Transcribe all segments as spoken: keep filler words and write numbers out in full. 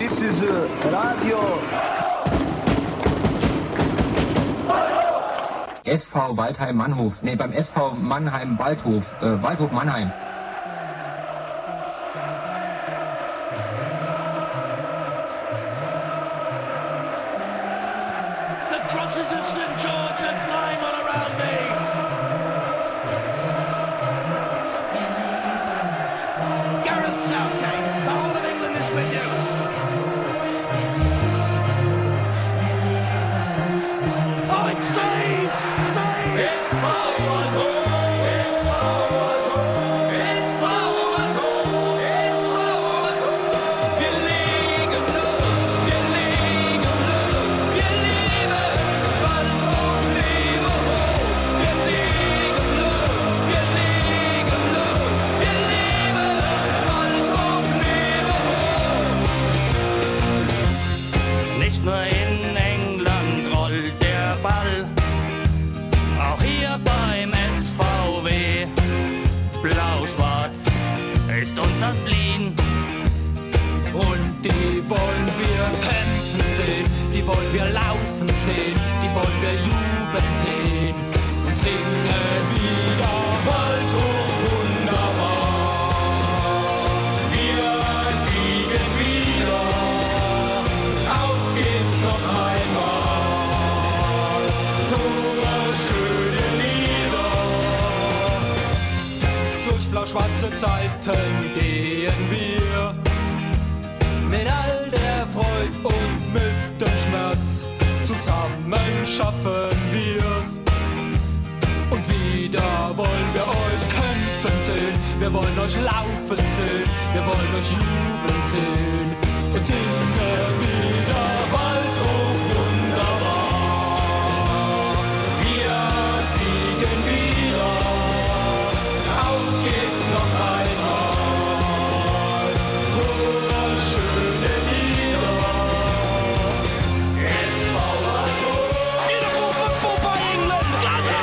This is uh, Radio. S V Waldheim Mannhof. Ne, beim S V Mannheim Waldhof. Äh, Waldhof Mannheim. Blau-schwarze Zeiten gehen wir, mit all der Freude und mit dem Schmerz, zusammen schaffen wir's. Und wieder wollen wir euch kämpfen sehen, wir wollen euch laufen sehen, wir wollen euch jubeln sehen und singen wieder Waldhof wunderbar. Wir siegen wieder, auf geht's noch einmal, Tore schöne Lieder. S V Waldhof, beautiful football by England, does it?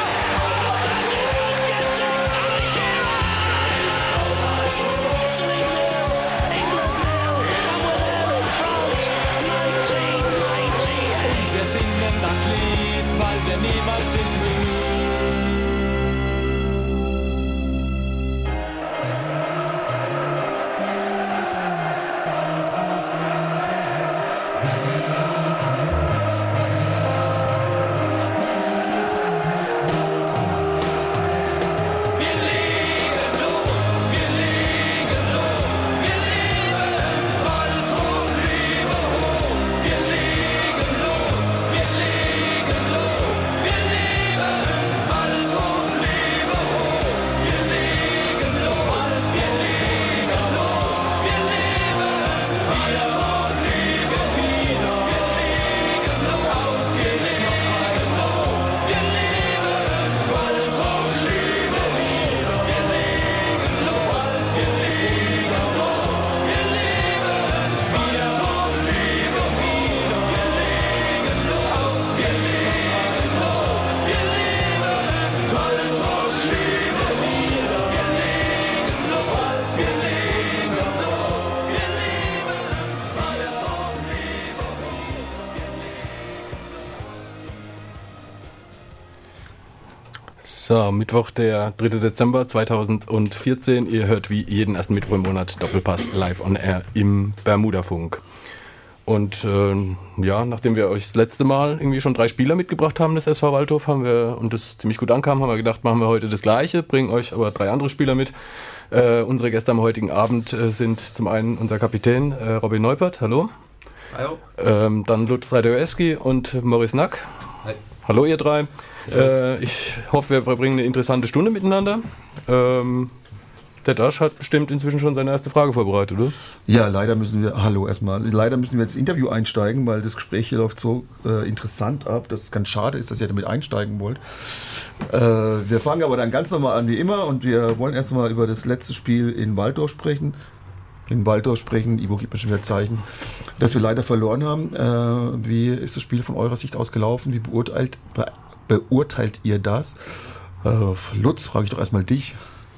Das Lied, weil wir niemals sind So, Mittwoch, der dritte Dezember zweitausendvierzehn. Ihr hört wie jeden ersten Mittwoch im Monat Doppelpass live on air im Bermudafunk. Und äh, ja, nachdem wir euch das letzte Mal irgendwie schon drei Spieler mitgebracht haben, des S V Waldhof, haben wir, und das ziemlich gut ankam, haben wir gedacht, machen wir heute das Gleiche, bringen euch aber drei andere Spieler mit. Äh, unsere Gäste am heutigen Abend äh, sind zum einen unser Kapitän äh, Robin Neupert, hallo. Hallo. Ähm, dann Lutz Radojewski und Maurice Nack. Hi. Hallo ihr drei. Äh, ich hoffe, wir verbringen eine interessante Stunde miteinander. Ähm, der Dasch hat bestimmt inzwischen schon seine erste Frage vorbereitet, oder? Ja, leider müssen wir, hallo erstmal, leider müssen wir jetzt ins Interview einsteigen, weil das Gespräch hier läuft so äh, interessant ab, dass es ganz schade ist, dass ihr damit einsteigen wollt. Äh, wir fangen aber dann ganz normal an wie immer und wir wollen erstmal über das letzte Spiel in Walldorf sprechen. In Walldorf sprechen, Ivo gibt mir schon wieder Zeichen, dass wir leider verloren haben. Äh, wie ist das Spiel von eurer Sicht aus gelaufen? Wie beurteilt, be- beurteilt ihr das? Äh, Lutz, frage ich doch erstmal dich.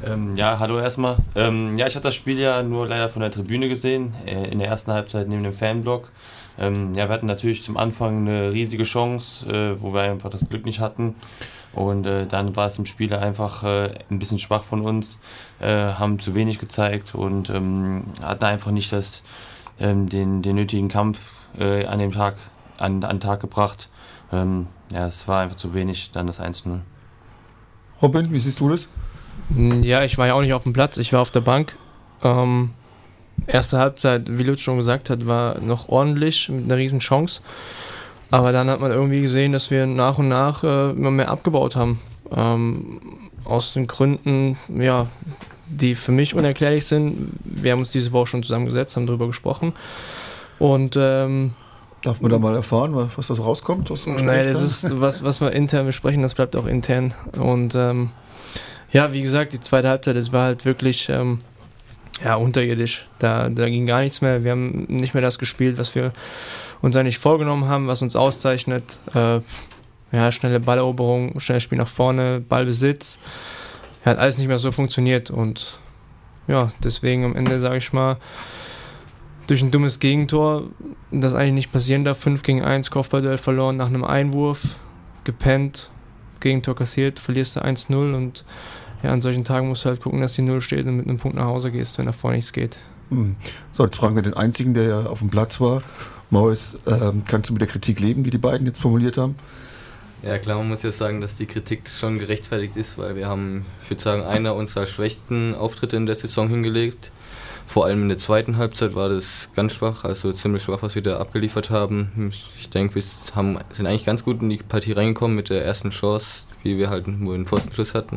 Ähm, ja, hallo erstmal. Ähm, ja, ich habe das Spiel ja nur leider von der Tribüne gesehen, äh, in der ersten Halbzeit neben dem Fanblock. Ähm, ja, wir hatten natürlich zum Anfang eine riesige Chance, äh, wo wir einfach das Glück nicht hatten. Und äh, dann war es im Spiel einfach äh, ein bisschen schwach von uns, äh, haben zu wenig gezeigt und ähm, hatten einfach nicht das, ähm, den, den nötigen Kampf äh, an dem Tag, an, an den Tag gebracht. Ähm, ja, es war einfach zu wenig, dann das eins null. Robin, wie siehst du das? Ja, ich war ja auch nicht auf dem Platz, ich war auf der Bank. Ähm, erste Halbzeit, wie Lutz schon gesagt hat, war noch ordentlich mit einer riesen Chance. Aber dann hat man irgendwie gesehen, dass wir nach und nach äh, immer mehr abgebaut haben. Ähm, aus den Gründen, ja, die für mich unerklärlich sind. Wir haben uns diese Woche schon zusammengesetzt, haben darüber gesprochen. Und ähm, darf man da mal erfahren, was da so rauskommt? Was Nein, das ist was, was wir intern besprechen, das bleibt auch intern. Und ähm, ja, wie gesagt, die zweite Halbzeit, das war halt wirklich ähm, ja, unterirdisch. Da, da ging gar nichts mehr. Wir haben nicht mehr das gespielt, was wir uns eigentlich vorgenommen haben, was uns auszeichnet. Äh, ja, schnelle Balleroberung, schnelles Spiel nach vorne, Ballbesitz. Hat alles nicht mehr so funktioniert. Und ja, deswegen am Ende, sage ich mal, durch ein dummes Gegentor, das eigentlich nicht passieren darf, fünf gegen eins, Kopfballduell verloren nach einem Einwurf, gepennt, Gegentor kassiert, verlierst du eins null und ja, an solchen Tagen musst du halt gucken, dass die Null steht und mit einem Punkt nach Hause gehst, wenn davor nichts geht. Hm. So, jetzt fragen wir den Einzigen, der ja auf dem Platz war. Maurice, ähm, kannst du mit der Kritik leben, die die beiden jetzt formuliert haben? Ja klar, man muss jetzt sagen, dass die Kritik schon gerechtfertigt ist, weil wir haben, ich würde sagen, einer unserer schwächsten Auftritte in der Saison hingelegt. Vor allem in der zweiten Halbzeit war das ganz schwach, also ziemlich schwach, was wir da abgeliefert haben. Ich denke, wir haben, sind eigentlich ganz gut in die Partie reingekommen mit der ersten Chance, wie wir halt nur den Pfostenschluss hatten.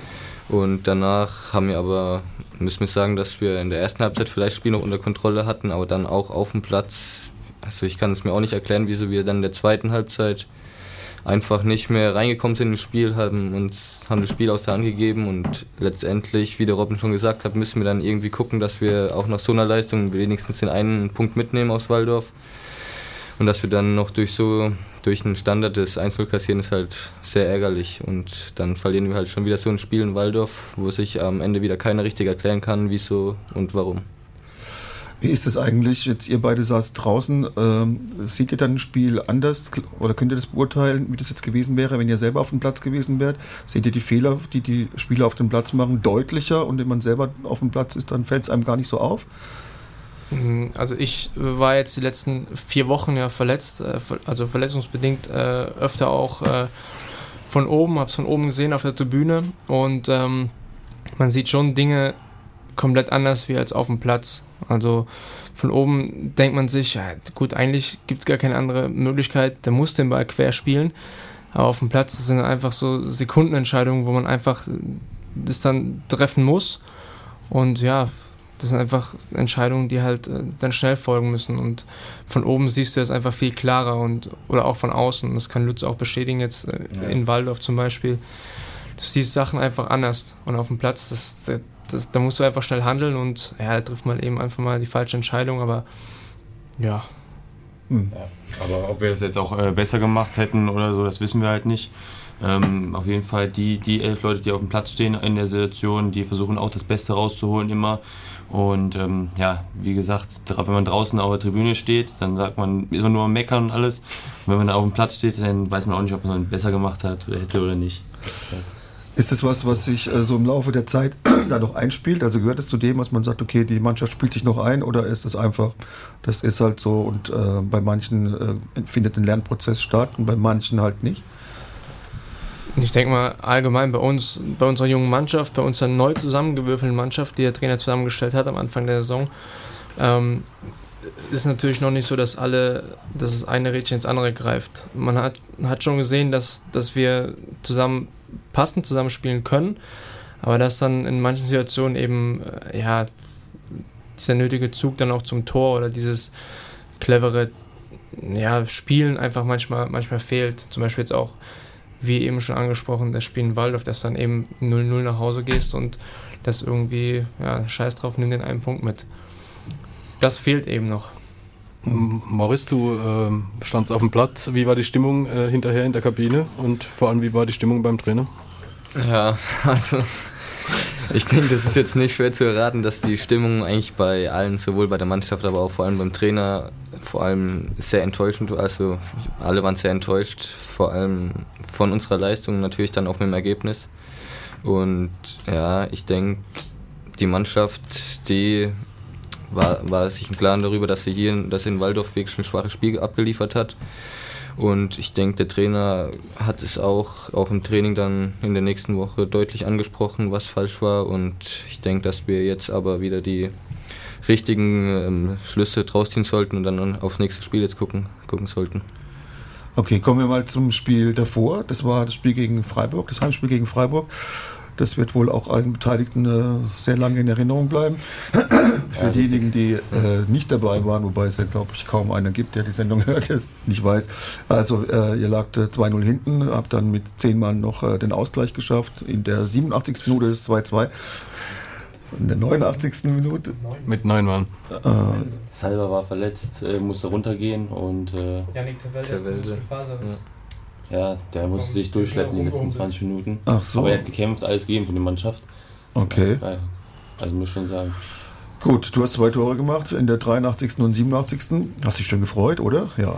Und danach haben wir aber, müssen wir sagen, dass wir in der ersten Halbzeit vielleicht das Spiel noch unter Kontrolle hatten, aber dann auch auf dem Platz. Also ich kann es mir auch nicht erklären, wieso wir dann in der zweiten Halbzeit einfach nicht mehr reingekommen sind ins Spiel, haben uns haben das Spiel aus der Hand gegeben und letztendlich, wie der Robin schon gesagt hat, müssen wir dann irgendwie gucken, dass wir auch nach so einer Leistung wenigstens den einen Punkt mitnehmen aus Walldorf und dass wir dann noch durch so durch einen Standard des eins null kassieren, ist halt sehr ärgerlich und dann verlieren wir halt schon wieder so ein Spiel in Walldorf, wo sich am Ende wieder keiner richtig erklären kann, wieso und warum. Wie ist es eigentlich, jetzt ihr beide saßt draußen, ähm, seht ihr dann ein Spiel anders oder könnt ihr das beurteilen, wie das jetzt gewesen wäre, wenn ihr selber auf dem Platz gewesen wärt? Seht ihr die Fehler, die die Spieler auf dem Platz machen, deutlicher und wenn man selber auf dem Platz ist, dann fällt es einem gar nicht so auf? Also ich war jetzt die letzten vier Wochen ja verletzt, also verletzungsbedingt äh, öfter auch äh, von oben, hab's von oben gesehen auf der Tribüne und ähm, man sieht schon Dinge komplett anders wie als auf dem Platz. Also von oben denkt man sich, ja gut, eigentlich gibt es gar keine andere Möglichkeit, der muss den Ball quer spielen, aber auf dem Platz sind einfach so Sekundenentscheidungen, wo man einfach das dann treffen muss und ja, das sind einfach Entscheidungen, die halt äh, dann schnell folgen müssen und von oben siehst du das einfach viel klarer und oder auch von außen, das kann Lutz auch bestätigen jetzt äh, ja. In Walldorf zum Beispiel, du siehst Sachen einfach anders und auf dem Platz, das, das, das, da musst du einfach schnell handeln und ja, da trifft man eben einfach mal die falsche Entscheidung, aber ja. Hm. ja. Aber ob wir das jetzt auch äh, besser gemacht hätten oder so, das wissen wir halt nicht. Ähm, auf jeden Fall die, die elf Leute, die auf dem Platz stehen in der Situation, die versuchen auch das Beste rauszuholen immer. Und ähm, ja, wie gesagt, wenn man draußen auf der Tribüne steht, dann sagt man, ist man nur am Meckern und alles. Und wenn man da auf dem Platz steht, dann weiß man auch nicht, ob man besser gemacht hat oder hätte oder nicht. Ja. Ist das was, was sich äh, so im Laufe der Zeit da noch einspielt? Also gehört es zu dem, was man sagt, okay, die Mannschaft spielt sich noch ein oder ist es einfach, das ist halt so und äh, bei manchen äh, findet ein Lernprozess statt und bei manchen halt nicht? Ich denke mal, allgemein bei uns, bei unserer jungen Mannschaft, bei unserer neu zusammengewürfelten Mannschaft, die der Trainer zusammengestellt hat am Anfang der Saison, ähm, ist natürlich noch nicht so, dass alle, dass das eine Rädchen ins andere greift. Man hat, hat schon gesehen, dass, dass wir zusammen passend zusammenspielen können, aber dass dann in manchen Situationen eben, äh, ja, dieser nötige Zug dann auch zum Tor oder dieses clevere, ja, Spielen einfach manchmal, manchmal fehlt. Zum Beispiel jetzt auch, wie eben schon angesprochen, das Spiel in Walldorf, dass du dann eben null null nach Hause gehst und das irgendwie, ja, scheiß drauf, nimm den einen Punkt mit. Das fehlt eben noch. Maurice, du äh, standst auf dem Platz. Wie war die Stimmung äh, hinterher in der Kabine und vor allem, wie war die Stimmung beim Trainer? Ja, also Ich denke, das ist jetzt nicht schwer zu erraten, dass die Stimmung eigentlich bei allen, sowohl bei der Mannschaft, aber auch vor allem beim Trainer, vor allem sehr enttäuschend war. Also alle waren sehr enttäuscht, vor allem von unserer Leistung, natürlich dann auch mit dem Ergebnis. Und ja, ich denke, die Mannschaft, die war, war sich im Klaren darüber, dass sie hier dass in Walldorf wirklich ein schwaches Spiel abgeliefert hat. Und ich denke, der Trainer hat es auch, auch im Training dann in der nächsten Woche deutlich angesprochen, was falsch war. Und ich denke, dass wir jetzt aber wieder die richtigen ähm, Schlüsse draus ziehen sollten und dann aufs nächste Spiel jetzt gucken, gucken sollten. Okay, kommen wir mal zum Spiel davor. Das war das Spiel gegen Freiburg, das Heimspiel gegen Freiburg. Das wird wohl auch allen Beteiligten äh, sehr lange in Erinnerung bleiben. Für ja, diejenigen, die äh, nicht dabei waren, wobei es ja, glaube ich, kaum einer gibt, der die Sendung hört, der es nicht weiß. Also äh, ihr lagt äh, zwei null hinten, habt dann mit zehn Mann noch äh, den Ausgleich geschafft. In der siebenundachtzigsten Minute ist es zwei zwei. In der neunundachtzigsten Minute mit neun Mann. Äh, Salva war verletzt, äh, musste runtergehen und äh, Janik Tewelde. Ja, der musste sich durchschleppen in den letzten zwanzig Minuten. Ach so. Aber er hat gekämpft, alles gegeben für die Mannschaft. Okay. Ja, also muss ich schon sagen. Gut, du hast zwei Tore gemacht in der dreiundachtzigsten und siebenundachtzigsten Hast dich schön gefreut, oder? Ja.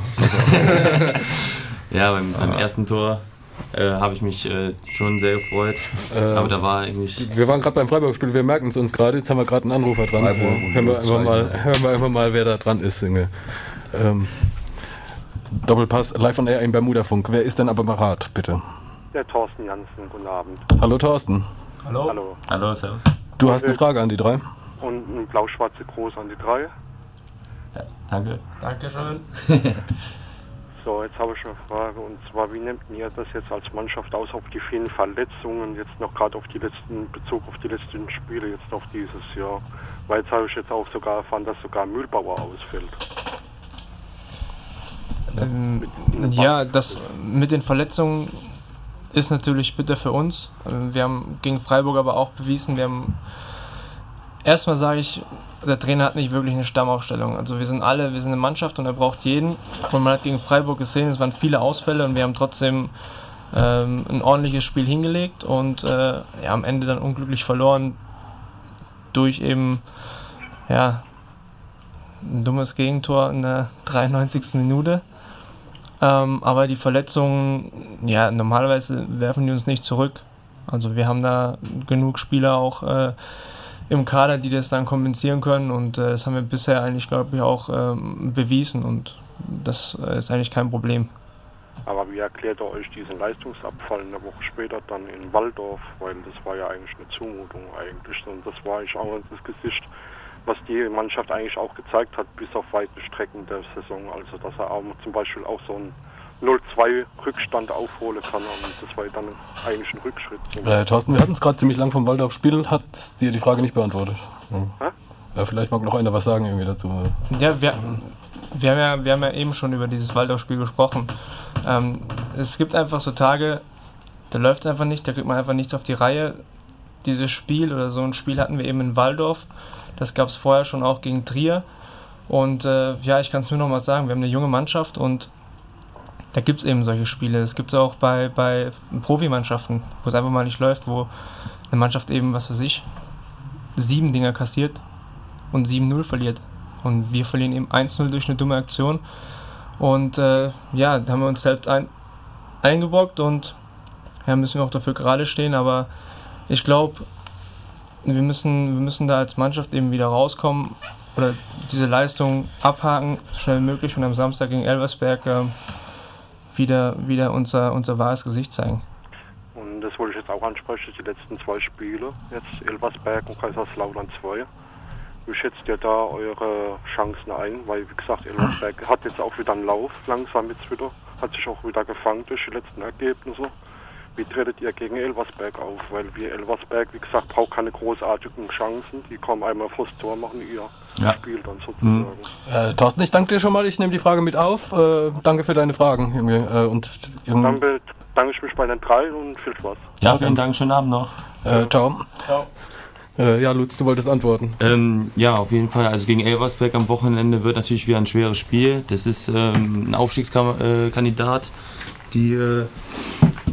Ja, beim, beim ah. ersten Tor äh, habe ich mich äh, schon sehr gefreut. Äh, aber da war eigentlich... Wir waren gerade beim Freiburg-Spiel, wir merken es uns gerade. Jetzt haben wir gerade einen Anrufer dran. Freiburg hören, wir einfach mal, hören wir einfach mal, wer da dran ist. Ähm, Doppelpass live on air im Bermudafunk. Wer ist denn aber parat, bitte? Der Thorsten Jansen, guten Abend. Hallo Thorsten. Hallo. Hallo. Hallo, servus. Du hast eine Frage an die drei? Und ein blau-schwarze Groß an die drei. Ja, danke. Dankeschön. So, jetzt habe ich eine Frage, und zwar, wie nehmt ihr das jetzt als Mannschaft aus, auf die vielen Verletzungen, jetzt noch gerade auf die letzten, Bezug auf die letzten Spiele, jetzt auf dieses Jahr? Weil jetzt habe ich jetzt auch sogar erfahren, dass sogar Mühlbauer ausfällt. Ähm, ja, das mit den Verletzungen ist natürlich bitter für uns. Wir haben gegen Freiburg aber auch bewiesen, wir haben erstmal sage ich, der Trainer hat nicht wirklich eine Stammaufstellung. Also wir sind alle, wir sind eine Mannschaft und er braucht jeden. Und man hat gegen Freiburg gesehen, es waren viele Ausfälle und wir haben trotzdem ähm, ein ordentliches Spiel hingelegt und äh, ja, am Ende dann unglücklich verloren durch eben ja, ein dummes Gegentor in der dreiundneunzigsten Minute. Ähm, aber die Verletzungen, ja, normalerweise werfen die uns nicht zurück. Also wir haben da genug Spieler auch äh, im Kader, die das dann kompensieren können und äh, das haben wir bisher eigentlich, glaube ich, auch ähm, bewiesen und das äh, ist eigentlich kein Problem. Aber wie erklärt ihr euch diesen Leistungsabfall eine Woche später dann in Walldorf? Weil das war ja eigentlich eine Zumutung eigentlich und das war eigentlich auch das Gesicht, was die Mannschaft eigentlich auch gezeigt hat, bis auf weite Strecken der Saison. Also dass er auch zum Beispiel auch so ein null zwei Rückstand aufholen kann und das war dann eigentlich ein Rückschritt. Äh, Thorsten, wir hatten es gerade ziemlich lang vom Walldorf-Spiel, hat dir die Frage nicht beantwortet. Ja. Ja, vielleicht mag noch einer was sagen irgendwie dazu. Ja, wir, wir, haben ja, wir haben ja eben schon über dieses Walldorf-Spiel gesprochen. Ähm, es gibt einfach so Tage, da läuft es einfach nicht, da kriegt man einfach nichts auf die Reihe. Dieses Spiel oder so ein Spiel hatten wir eben in Walldorf. Das gab es vorher schon auch gegen Trier. Und äh, ja, ich kann es nur noch mal sagen, wir haben eine junge Mannschaft und da gibt es eben solche Spiele. Das gibt es auch bei, bei Profimannschaften, wo es einfach mal nicht läuft, wo eine Mannschaft eben, was weiß ich, sieben Dinger kassiert und sieben null verliert. Und wir verlieren eben eins null durch eine dumme Aktion. Und äh, ja, da haben wir uns selbst ein, eingebrockt und ja, müssen wir auch dafür gerade stehen. Aber ich glaube, wir müssen, wir müssen da als Mannschaft eben wieder rauskommen oder diese Leistung abhaken, so schnell wie möglich und am Samstag gegen Elversberg äh, wieder, wieder unser, unser wahres Gesicht zeigen. Und das wollte ich jetzt auch ansprechen, die letzten zwei Spiele, jetzt Elversberg und Kaiserslautern zwei. Wie schätzt ihr da eure Chancen ein? Weil, wie gesagt, Elversberg hat jetzt auch wieder einen Lauf, langsam jetzt wieder, hat sich auch wieder gefangen durch die letzten Ergebnisse. Wie tretet ihr gegen Elversberg auf? Weil wir Elversberg, wie gesagt, braucht keine großartigen Chancen. Die kommen einmal vors Tor, machen ihr ja. Spiel dann sozusagen. Mhm. Äh, Thorsten, ich danke dir schon mal. Ich nehme die Frage mit auf. Äh, danke für deine Fragen. Äh, und dann bedanke ich mich bei den drei und viel Spaß. Ja, vielen Dank. Schönen Abend noch. Äh, ciao. Ciao. Äh, ja, Lutz, du wolltest antworten. Ähm, ja, auf jeden Fall. Also gegen Elversberg am Wochenende wird natürlich wieder ein schweres Spiel. Das ist ähm, ein Aufstiegskandidat, die... Äh,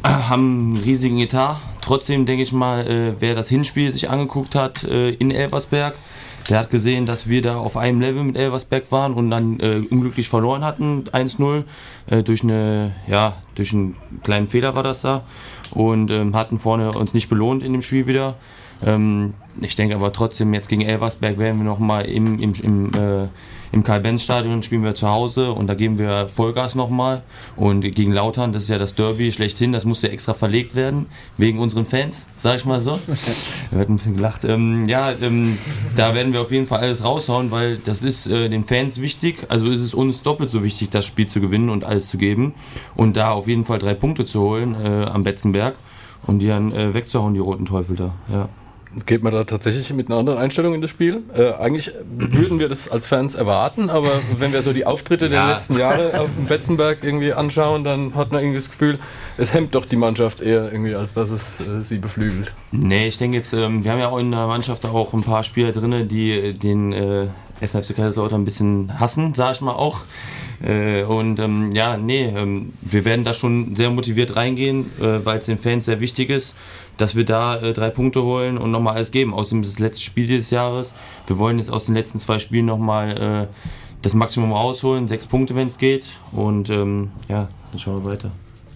haben einen riesigen Etat. Trotzdem denke ich mal, äh, wer das Hinspiel sich angeguckt hat äh, in Elversberg, der hat gesehen, dass wir da auf einem Level mit Elversberg waren und dann äh, unglücklich verloren hatten, eins null, äh, durch eine, ja, durch einen kleinen Fehler war das da und ähm, hatten vorne uns nicht belohnt in dem Spiel wieder. Ähm, ich denke aber trotzdem, jetzt gegen Elversberg werden wir nochmal im, im, im, äh, im Karl-Benz-Stadion, spielen wir zu Hause und da geben wir Vollgas nochmal. Und gegen Lautern, das ist ja das Derby schlechthin, das muss ja extra verlegt werden, wegen unseren Fans, sag ich mal so. Da wird ein bisschen gelacht. Ähm, ja, ähm, da werden wir auf jeden Fall alles raushauen, weil das ist äh, den Fans wichtig, also ist es uns doppelt so wichtig, das Spiel zu gewinnen und alles zu geben und da auf jeden Fall drei Punkte zu holen äh, am Betzenberg und die dann äh, wegzuhauen, die roten Teufel da, ja. Geht man da tatsächlich mit einer anderen Einstellung in das Spiel? Äh, eigentlich würden wir das als Fans erwarten, aber wenn wir so die Auftritte ja. der letzten Jahre auf dem Betzenberg irgendwie anschauen, dann hat man irgendwie das Gefühl, es hemmt doch die Mannschaft eher irgendwie, als dass es äh, sie beflügelt. Nee, ich denke jetzt, ähm, wir haben ja auch in der Mannschaft auch ein paar Spieler drin, die den äh, S F C Kaiserslautern ein bisschen hassen, sag ich mal auch. Äh, und ähm, ja, nee, ähm, wir werden da schon sehr motiviert reingehen, äh, weil es den Fans sehr wichtig ist, dass wir da äh, drei Punkte holen und nochmal alles geben. Außerdem ist das letzte Spiel dieses Jahres. Wir wollen jetzt aus den letzten zwei Spielen nochmal äh, das Maximum rausholen, sechs Punkte, wenn es geht. Und ähm, ja, dann schauen wir weiter.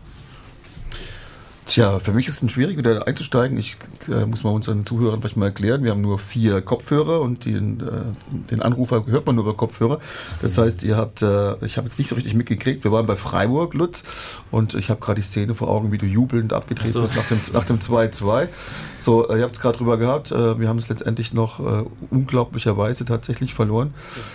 Tja, für mich ist es schwierig, wieder einzusteigen. Ich äh, muss mal unseren Zuhörern vielleicht mal erklären. Wir haben nur vier Kopfhörer und den, äh, den Anrufer hört man nur über Kopfhörer. Das heißt, ihr habt, äh, ich habe jetzt nicht so richtig mitgekriegt. Wir waren bei Freiburg, Lutz, und ich habe gerade die Szene vor Augen, wie du jubelnd abgedreht so. bist nach dem, nach dem zwei zwei. So, äh, ihr habt es gerade drüber gehabt. Äh, wir haben es letztendlich noch äh, unglaublicherweise tatsächlich verloren.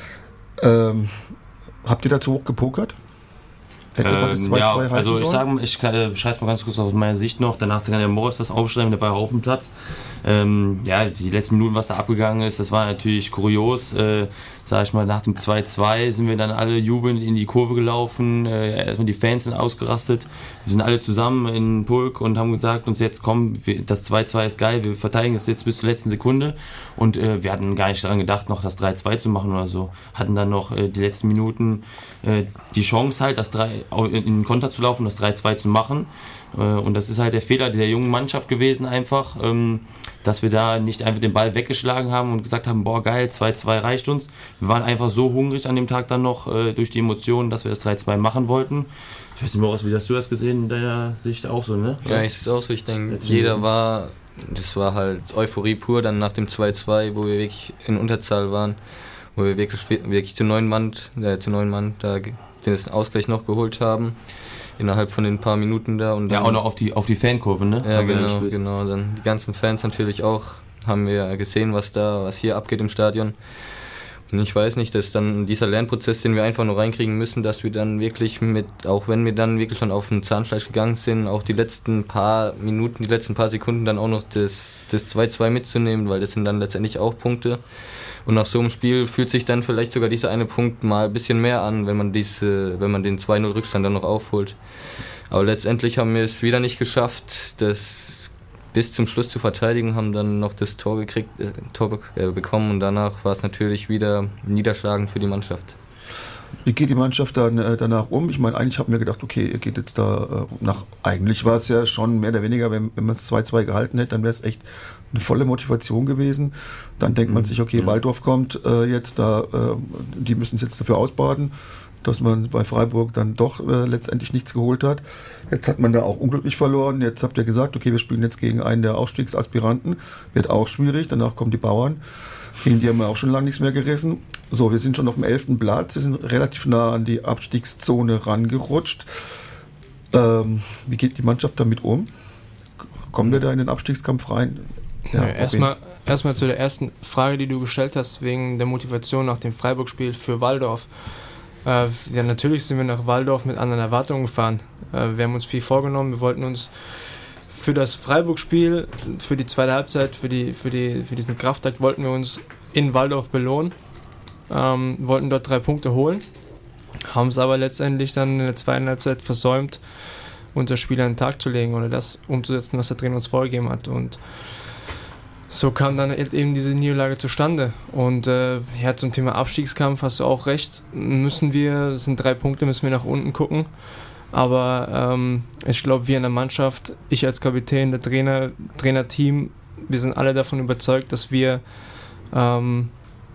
Ähm, habt ihr dazu hoch gepokert? Hätte man das zwei zwei ähm, ja, also ich sage, ich äh, beschreibe es mal ganz kurz aus meiner Sicht noch. Danach kann der Morris das aufschreiben, der war auf dem Platz. Ähm, ja, die letzten Minuten, was da abgegangen ist, das war natürlich kurios. Äh, sag ich mal, nach dem zwei zwei sind wir dann alle jubelnd in die Kurve gelaufen. Äh, erstmal die Fans sind ausgerastet. Wir sind alle zusammen in Pulk und haben gesagt, uns jetzt komm, wir, das zwei zwei ist geil, wir verteidigen das jetzt bis zur letzten Sekunde. Und äh, wir hatten gar nicht daran gedacht, noch das drei zwei zu machen oder so. Hatten dann noch äh, die letzten Minuten äh, die Chance halt, das drei in den Konter zu laufen, das drei zwei zu machen. Und das ist halt der Fehler der jungen Mannschaft gewesen einfach, dass wir da nicht einfach den Ball weggeschlagen haben und gesagt haben, boah geil, zwei zwei reicht uns. Wir waren einfach so hungrig an dem Tag dann noch durch die Emotionen, dass wir das drei zwei machen wollten. Ich weiß nicht, Moritz, wie hast du das gesehen in deiner Sicht auch so, ne? Ja, ich sehe es auch so. Ich denke, jeder war, das war halt Euphorie pur dann nach dem zwei zwei, wo wir wirklich in Unterzahl waren, wo wir wirklich, wirklich zu neun Mann, äh, zu neun Mann da den Ausgleich noch geholt haben, innerhalb von den paar Minuten da. Und dann, ja, auch noch auf die, auf die Fankurve, ne? Ja, genau, genau. Dann die ganzen Fans natürlich auch, haben wir gesehen, was da, was hier abgeht im Stadion. Und ich weiß nicht, dass dann dieser Lernprozess, den wir einfach nur reinkriegen müssen, dass wir dann wirklich mit, auch wenn wir dann wirklich schon auf den Zahnfleisch gegangen sind, auch die letzten paar Minuten, die letzten paar Sekunden dann auch noch das, das zwei zwei mitzunehmen, weil das sind dann letztendlich auch Punkte. Und nach so einem Spiel fühlt sich dann vielleicht sogar dieser eine Punkt mal ein bisschen mehr an, wenn man diese, wenn man den zwei null Rückstand dann noch aufholt. Aber letztendlich haben wir es wieder nicht geschafft, das bis zum Schluss zu verteidigen, haben dann noch das Tor gekriegt, äh, Tor äh, bekommen und danach war es natürlich wieder niederschlagend für die Mannschaft. Wie geht die Mannschaft dann äh, danach um? Ich meine, eigentlich habe ich mir gedacht, okay, ihr geht jetzt da äh, nach, eigentlich war es ja schon mehr oder weniger, wenn, wenn man es zwei zwei gehalten hätte, dann wäre es echt eine volle Motivation gewesen. Dann denkt man sich, okay, ja. Waldorf kommt äh, jetzt da, äh, die müssen es jetzt dafür ausbaden, dass man bei Freiburg dann doch äh, letztendlich nichts geholt hat. Jetzt hat man da auch unglücklich verloren. Jetzt habt ihr gesagt, okay, wir spielen jetzt gegen einen der Aufstiegsaspiranten. Wird auch schwierig, danach kommen die Bauern. Gegen die haben wir auch schon lange nichts mehr gerissen. So, wir sind schon auf dem elften Platz, wir sind relativ nah an die Abstiegszone rangerutscht. Ähm, wie geht die Mannschaft damit um? Kommen wir da in den Abstiegskampf rein? Ja, ja, erstmal, erstmal zu der ersten Frage, die du gestellt hast, wegen der Motivation nach dem Freiburg-Spiel für Walldorf. Äh, ja, natürlich sind wir nach Walldorf mit anderen Erwartungen gefahren. Äh, wir haben uns viel vorgenommen, wir wollten uns für das Freiburg-Spiel, für die zweite Halbzeit, für, die, für, die, für diesen Kraftakt wollten wir uns in Walldorf belohnen, ähm, wollten dort drei Punkte holen, haben es aber letztendlich dann in der zweiten Halbzeit versäumt, unser Spiel an den Tag zu legen oder das umzusetzen, was der Trainer uns vorgegeben hat. Und so kam dann eben diese Niederlage zustande. Und äh, ja, zum Thema Abstiegskampf hast du auch recht, müssen wir, es sind drei Punkte, müssen wir nach unten gucken. Aber ähm, ich glaube, wir in der Mannschaft, ich als Kapitän, der Trainer, Trainerteam, wir sind alle davon überzeugt, dass wir ähm,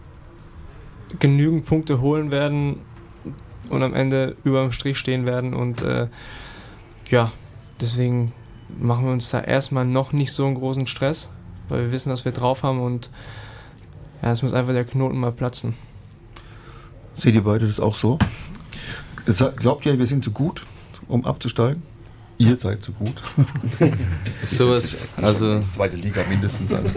genügend Punkte holen werden und am Ende über dem Strich stehen werden. Und äh, ja, deswegen machen wir uns da erstmal noch nicht so einen großen Stress, weil wir wissen, dass wir drauf haben und ja, es muss einfach der Knoten mal platzen. Seht ihr beide das auch so? Glaubt ihr, wir sind zu gut, um abzusteigen? Ihr seid zu gut. Sowas, also zweite Liga mindestens. Also.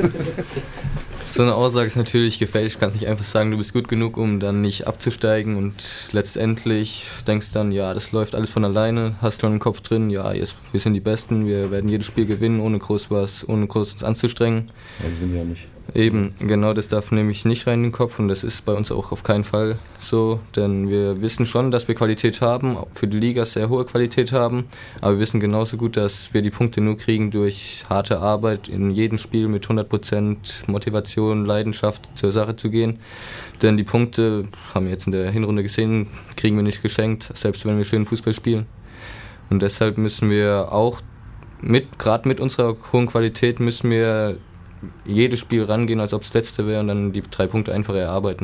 So eine Aussage ist natürlich gefällig. Du kannst nicht einfach sagen, du bist gut genug, um dann nicht abzusteigen und letztendlich denkst dann, ja, das läuft alles von alleine, hast schon im Kopf drin, ja, jetzt, wir sind die Besten, wir werden jedes Spiel gewinnen, ohne groß was, ohne groß uns anzustrengen. Ja, die sind ja nicht. Eben, genau, das darf nämlich nicht rein in den Kopf und das ist bei uns auch auf keinen Fall so, denn wir wissen schon, dass wir Qualität haben, für die Liga sehr hohe Qualität haben, aber wir wissen genauso gut, dass wir die Punkte nur kriegen durch harte Arbeit, in jedem Spiel mit hundert Prozent Motivation, Leidenschaft zur Sache zu gehen, denn die Punkte, haben wir jetzt in der Hinrunde gesehen, kriegen wir nicht geschenkt, selbst wenn wir schönen Fußball spielen und deshalb müssen wir auch, mit gerade mit unserer hohen Qualität, müssen wir jedes Spiel rangehen, als ob es das letzte wäre und dann die drei Punkte einfach erarbeiten.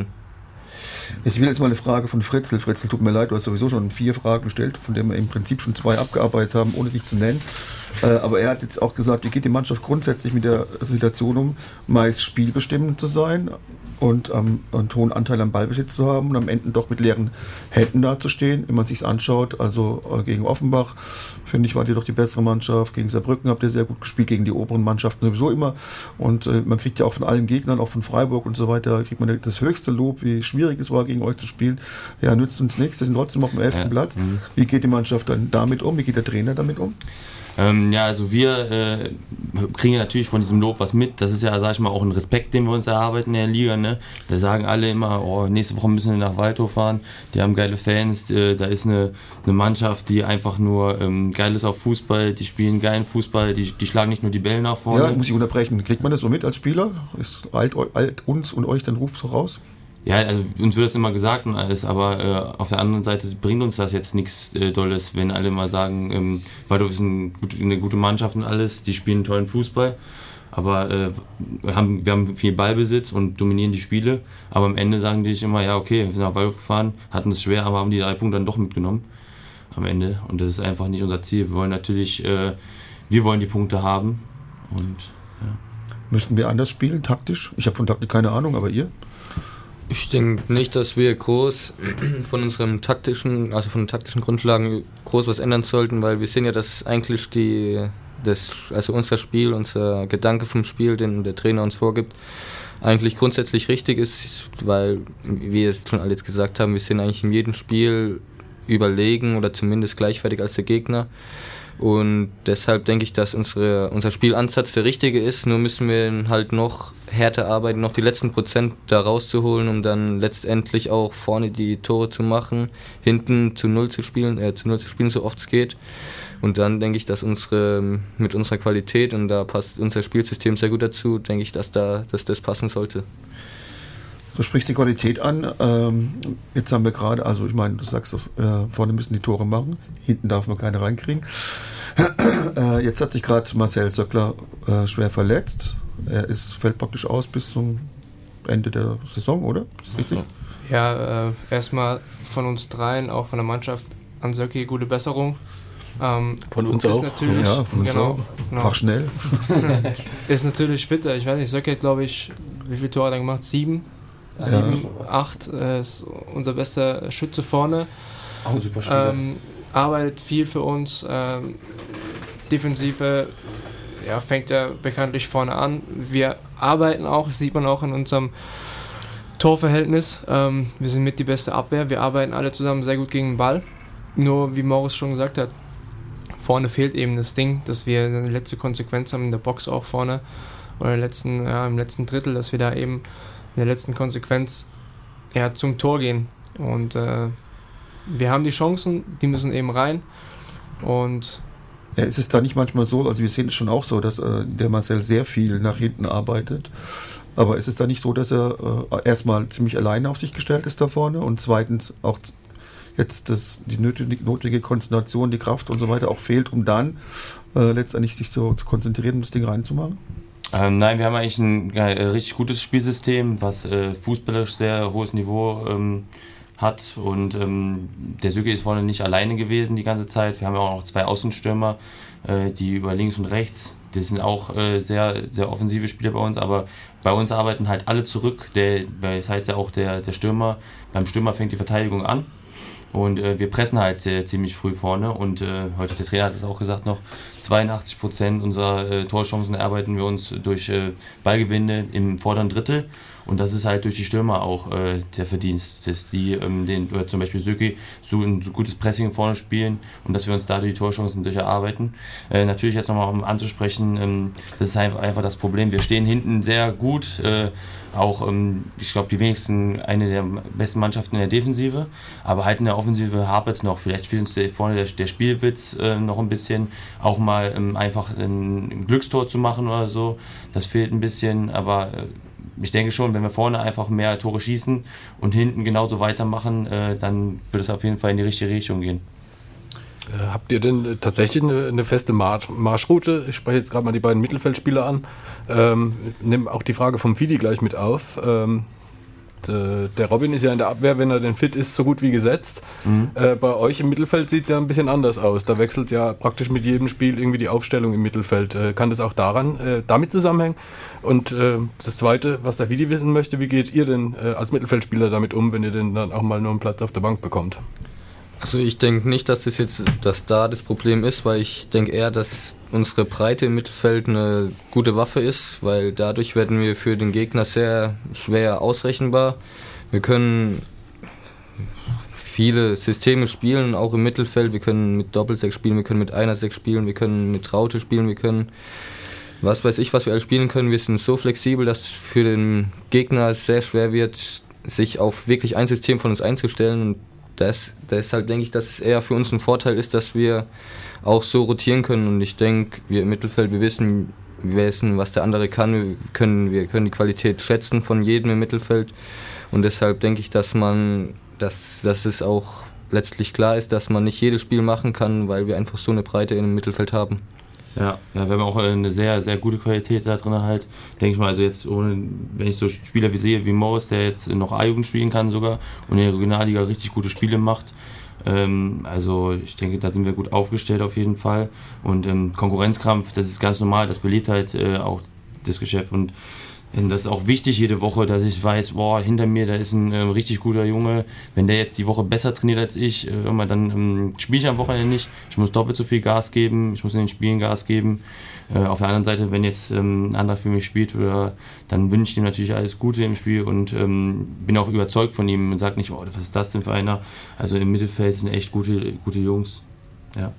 Ich will jetzt mal eine Frage von Fritzl. Fritzl, tut mir leid, du hast sowieso schon vier Fragen gestellt, von denen wir im Prinzip schon zwei abgearbeitet haben, ohne dich zu nennen. Äh, aber er hat jetzt auch gesagt, wie geht die Mannschaft grundsätzlich mit der Situation um, meist spielbestimmend zu sein und ähm, einen hohen Anteil am Ballbesitz zu haben und am Ende doch mit leeren Händen dazustehen, wenn man sich anschaut. Also äh, gegen Offenbach, finde ich, wart ihr doch die bessere Mannschaft. Gegen Saarbrücken habt ihr sehr gut gespielt, gegen die oberen Mannschaften sowieso immer. Und äh, man kriegt ja auch von allen Gegnern, auch von Freiburg und so weiter, kriegt man das höchste Lob, wie schwierig es war, gegen euch zu spielen. Ja, nützt uns nichts, wir sind trotzdem auf dem elften Ja. Platz. Mhm. Wie geht die Mannschaft dann damit um? Wie geht der Trainer damit um? Ähm, ja, also wir äh, kriegen ja natürlich von diesem Lob was mit. Das ist ja, sag ich mal, auch ein Respekt, den wir uns erarbeiten in der Liga. Ne? Da sagen alle immer, oh, nächste Woche müssen wir nach Waldhof fahren. Die haben geile Fans. Äh, da ist eine, eine Mannschaft, die einfach nur ähm, geil ist auf Fußball. Die spielen geilen Fußball. Die, die schlagen nicht nur die Bälle nach vorne. Ja, muss ich unterbrechen. Kriegt man das so mit als Spieler? Ist alt, alt uns und euch, dann ruft es raus? Ja, also uns wird das immer gesagt und alles, aber äh, auf der anderen Seite bringt uns das jetzt nichts äh, Dolles, wenn alle mal sagen, ähm, Waldhof ist ein, eine gute Mannschaft und alles, die spielen tollen Fußball, aber äh, haben, wir haben viel Ballbesitz und dominieren die Spiele, aber am Ende sagen die sich immer, ja okay, wir sind nach Waldhof gefahren, hatten es schwer, aber haben die drei Punkte dann doch mitgenommen am Ende und das ist einfach nicht unser Ziel. Wir wollen natürlich, äh, wir wollen die Punkte haben und ja. Müssten wir anders spielen, taktisch? Ich habe von Taktik keine Ahnung, aber ihr? Ich denke nicht, dass wir groß von unseren taktischen, also von den taktischen Grundlagen groß was ändern sollten, weil wir sehen ja, dass eigentlich die, das, also unser Spiel, unser Gedanke vom Spiel, den der Trainer uns vorgibt, eigentlich grundsätzlich richtig ist, weil, wie wir es schon alle jetzt gesagt haben, wir sind eigentlich in jedem Spiel überlegen oder zumindest gleichwertig als der Gegner. Und deshalb denke ich, dass unsere, unser Spielansatz der richtige ist, nur müssen wir halt noch härter arbeiten, noch die letzten Prozent da rauszuholen, um dann letztendlich auch vorne die Tore zu machen, hinten zu Null zu spielen, äh, zu Null zu spielen, so oft es geht. Und dann denke ich, dass unsere, mit unserer Qualität, und da passt unser Spielsystem sehr gut dazu, denke ich, dass, da, dass das passen sollte. Du sprichst die Qualität an. Ähm, jetzt haben wir gerade, also ich meine, du sagst, äh, vorne müssen die Tore machen, hinten darf man keine reinkriegen. äh, jetzt hat sich gerade Marcel Söckler äh, schwer verletzt. Er ist, fällt praktisch aus bis zum Ende der Saison, oder? Ist das richtig? Ja, äh, erstmal von uns dreien, auch von der Mannschaft, an Söcki gute Besserung. Ähm, von uns auch? Ja, von uns genau, auch. Genau. Mach schnell. Ist natürlich bitter. Ich weiß nicht, Söcki hat, glaube ich, wie viele Tore hat er gemacht? Sieben? Sieben, ja. acht, äh, ist unser bester Schütze vorne. Auch ein super Spieler. Ähm, arbeitet viel für uns. Ähm, Defensive ja, fängt ja bekanntlich vorne an. Wir arbeiten auch, das sieht man auch in unserem Torverhältnis. Ähm, wir sind mit die beste Abwehr. Wir arbeiten alle zusammen sehr gut gegen den Ball. Nur, wie Morris schon gesagt hat, vorne fehlt eben das Ding, dass wir eine letzte Konsequenz haben in der Box auch vorne. Oder im letzten, ja, im letzten Drittel, dass wir da eben in der letzten Konsequenz ja, zum Tor gehen. Und äh, wir haben die Chancen, die müssen eben rein. Und ja, ist es da nicht manchmal so, also wir sehen es schon auch so, dass äh, der Marcel sehr viel nach hinten arbeitet. Aber ist es da nicht so, dass er äh, erstmal ziemlich alleine auf sich gestellt ist da vorne und zweitens auch jetzt das, die nötige, notwendige Konzentration, die Kraft und so weiter auch fehlt, um dann äh, letztendlich sich so zu konzentrieren, um das Ding reinzumachen? Ähm, nein, wir haben eigentlich ein äh, richtig gutes Spielsystem, was äh, fußballerisch sehr hohes Niveau ähm, hat, und ähm, der Söke ist vorne nicht alleine gewesen die ganze Zeit. Wir haben ja auch noch zwei Außenstürmer, äh, die über links und rechts, das sind auch äh, sehr, sehr offensive Spieler bei uns, aber bei uns arbeiten halt alle zurück. Der, das heißt ja auch der, der Stürmer, beim Stürmer fängt die Verteidigung an. Und äh, wir pressen halt sehr, ziemlich früh vorne, und äh, heute der Trainer hat es auch gesagt noch, zweiundachtzig Prozent unserer äh, Torchancen erarbeiten wir uns durch äh, Ballgewinne im vorderen Drittel, und das ist halt durch die Stürmer auch äh, der Verdienst, dass die ähm, den, oder zum Beispiel Söki so ein so gutes Pressing vorne spielen und dass wir uns dadurch die Torchancen durch erarbeiten. Äh, natürlich jetzt nochmal um anzusprechen, ähm, das ist einfach, einfach das Problem, wir stehen hinten sehr gut, äh, auch, ähm, ich glaube, die wenigsten, eine der besten Mannschaften in der Defensive, aber halt in der Offensive hapert es noch. Vielleicht fehlt uns vorne der, der Spielwitz äh, noch ein bisschen, auch mal ähm, einfach ein, ein Glückstor zu machen oder so. Das fehlt ein bisschen, aber äh, ich denke schon, wenn wir vorne einfach mehr Tore schießen und hinten genauso weitermachen, äh, dann wird es auf jeden Fall in die richtige Richtung gehen. Äh, habt ihr denn äh, tatsächlich eine, eine feste Mar- Marschroute? Ich spreche jetzt gerade mal die beiden Mittelfeldspieler an. Ähm, nimm auch die Frage vom Fidi gleich mit auf. Ähm, de, der Robin ist ja in der Abwehr, wenn er denn fit ist, so gut wie gesetzt. Mhm. Äh, bei euch im Mittelfeld sieht es ja ein bisschen anders aus. Da wechselt ja praktisch mit jedem Spiel irgendwie die Aufstellung im Mittelfeld. Äh, kann das auch daran, äh, damit zusammenhängen? Und äh, das Zweite, was der Fidi wissen möchte, wie geht ihr denn äh, als Mittelfeldspieler damit um, wenn ihr denn dann auch mal nur einen Platz auf der Bank bekommt? Also ich denke nicht, dass das jetzt dass da das Problem ist, weil ich denke eher, dass unsere Breite im Mittelfeld eine gute Waffe ist, weil dadurch werden wir für den Gegner sehr schwer ausrechenbar. Wir können viele Systeme spielen, auch im Mittelfeld. Wir können mit Doppelsechs spielen, wir können mit Einer-Sechs spielen, wir können mit Raute spielen, wir können was weiß ich, was wir alles spielen können. Wir sind so flexibel, dass es für den Gegner sehr schwer wird, sich auf wirklich ein System von uns einzustellen. Und das, deshalb denke ich, dass es eher für uns ein Vorteil ist, dass wir auch so rotieren können. Und ich denke, wir im Mittelfeld, wir wissen, wir wissen, was der andere kann. Wir können, wir können die Qualität schätzen von jedem im Mittelfeld. Und deshalb denke ich, dass man, dass, dass es auch letztlich klar ist, dass man nicht jedes Spiel machen kann, weil wir einfach so eine Breite im Mittelfeld haben. Ja, ja, wir haben auch eine sehr, sehr gute Qualität da drin halt. Denke ich mal, also jetzt ohne, wenn ich so Spieler wie sehe, wie Morris, der jetzt noch A-Jugend spielen kann sogar und in der Regionalliga richtig gute Spiele macht. Ähm, also ich denke, da sind wir gut aufgestellt auf jeden Fall. Und ähm, Konkurrenzkampf, das ist ganz normal, das belebt halt äh, auch das Geschäft. Und das ist auch wichtig jede Woche, dass ich weiß, boah, hinter mir, da ist ein äh, richtig guter Junge. Wenn der jetzt die Woche besser trainiert als ich, äh, immer, dann ähm, spiele ich am Wochenende nicht. Ich muss doppelt so viel Gas geben, ich muss in den Spielen Gas geben. Äh, auf der anderen Seite, wenn jetzt ähm, ein anderer für mich spielt, oder, dann wünsche ich ihm natürlich alles Gute im Spiel und ähm, bin auch überzeugt von ihm und sage nicht, oh, was ist das denn für einer? Also im Mittelfeld sind echt gute, gute Jungs. Ja.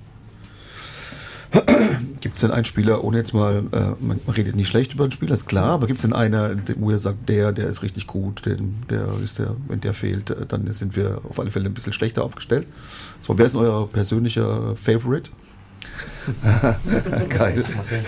Gibt es denn einen Spieler, ohne jetzt mal, äh, man, man redet nicht schlecht über einen Spieler, ist klar, aber gibt es denn einen, wo ihr sagt, der, der ist richtig gut, der, der ist der, wenn der fehlt, dann sind wir auf alle Fälle ein bisschen schlechter aufgestellt. So, wer ist denn euer persönlicher Favorite? Geil.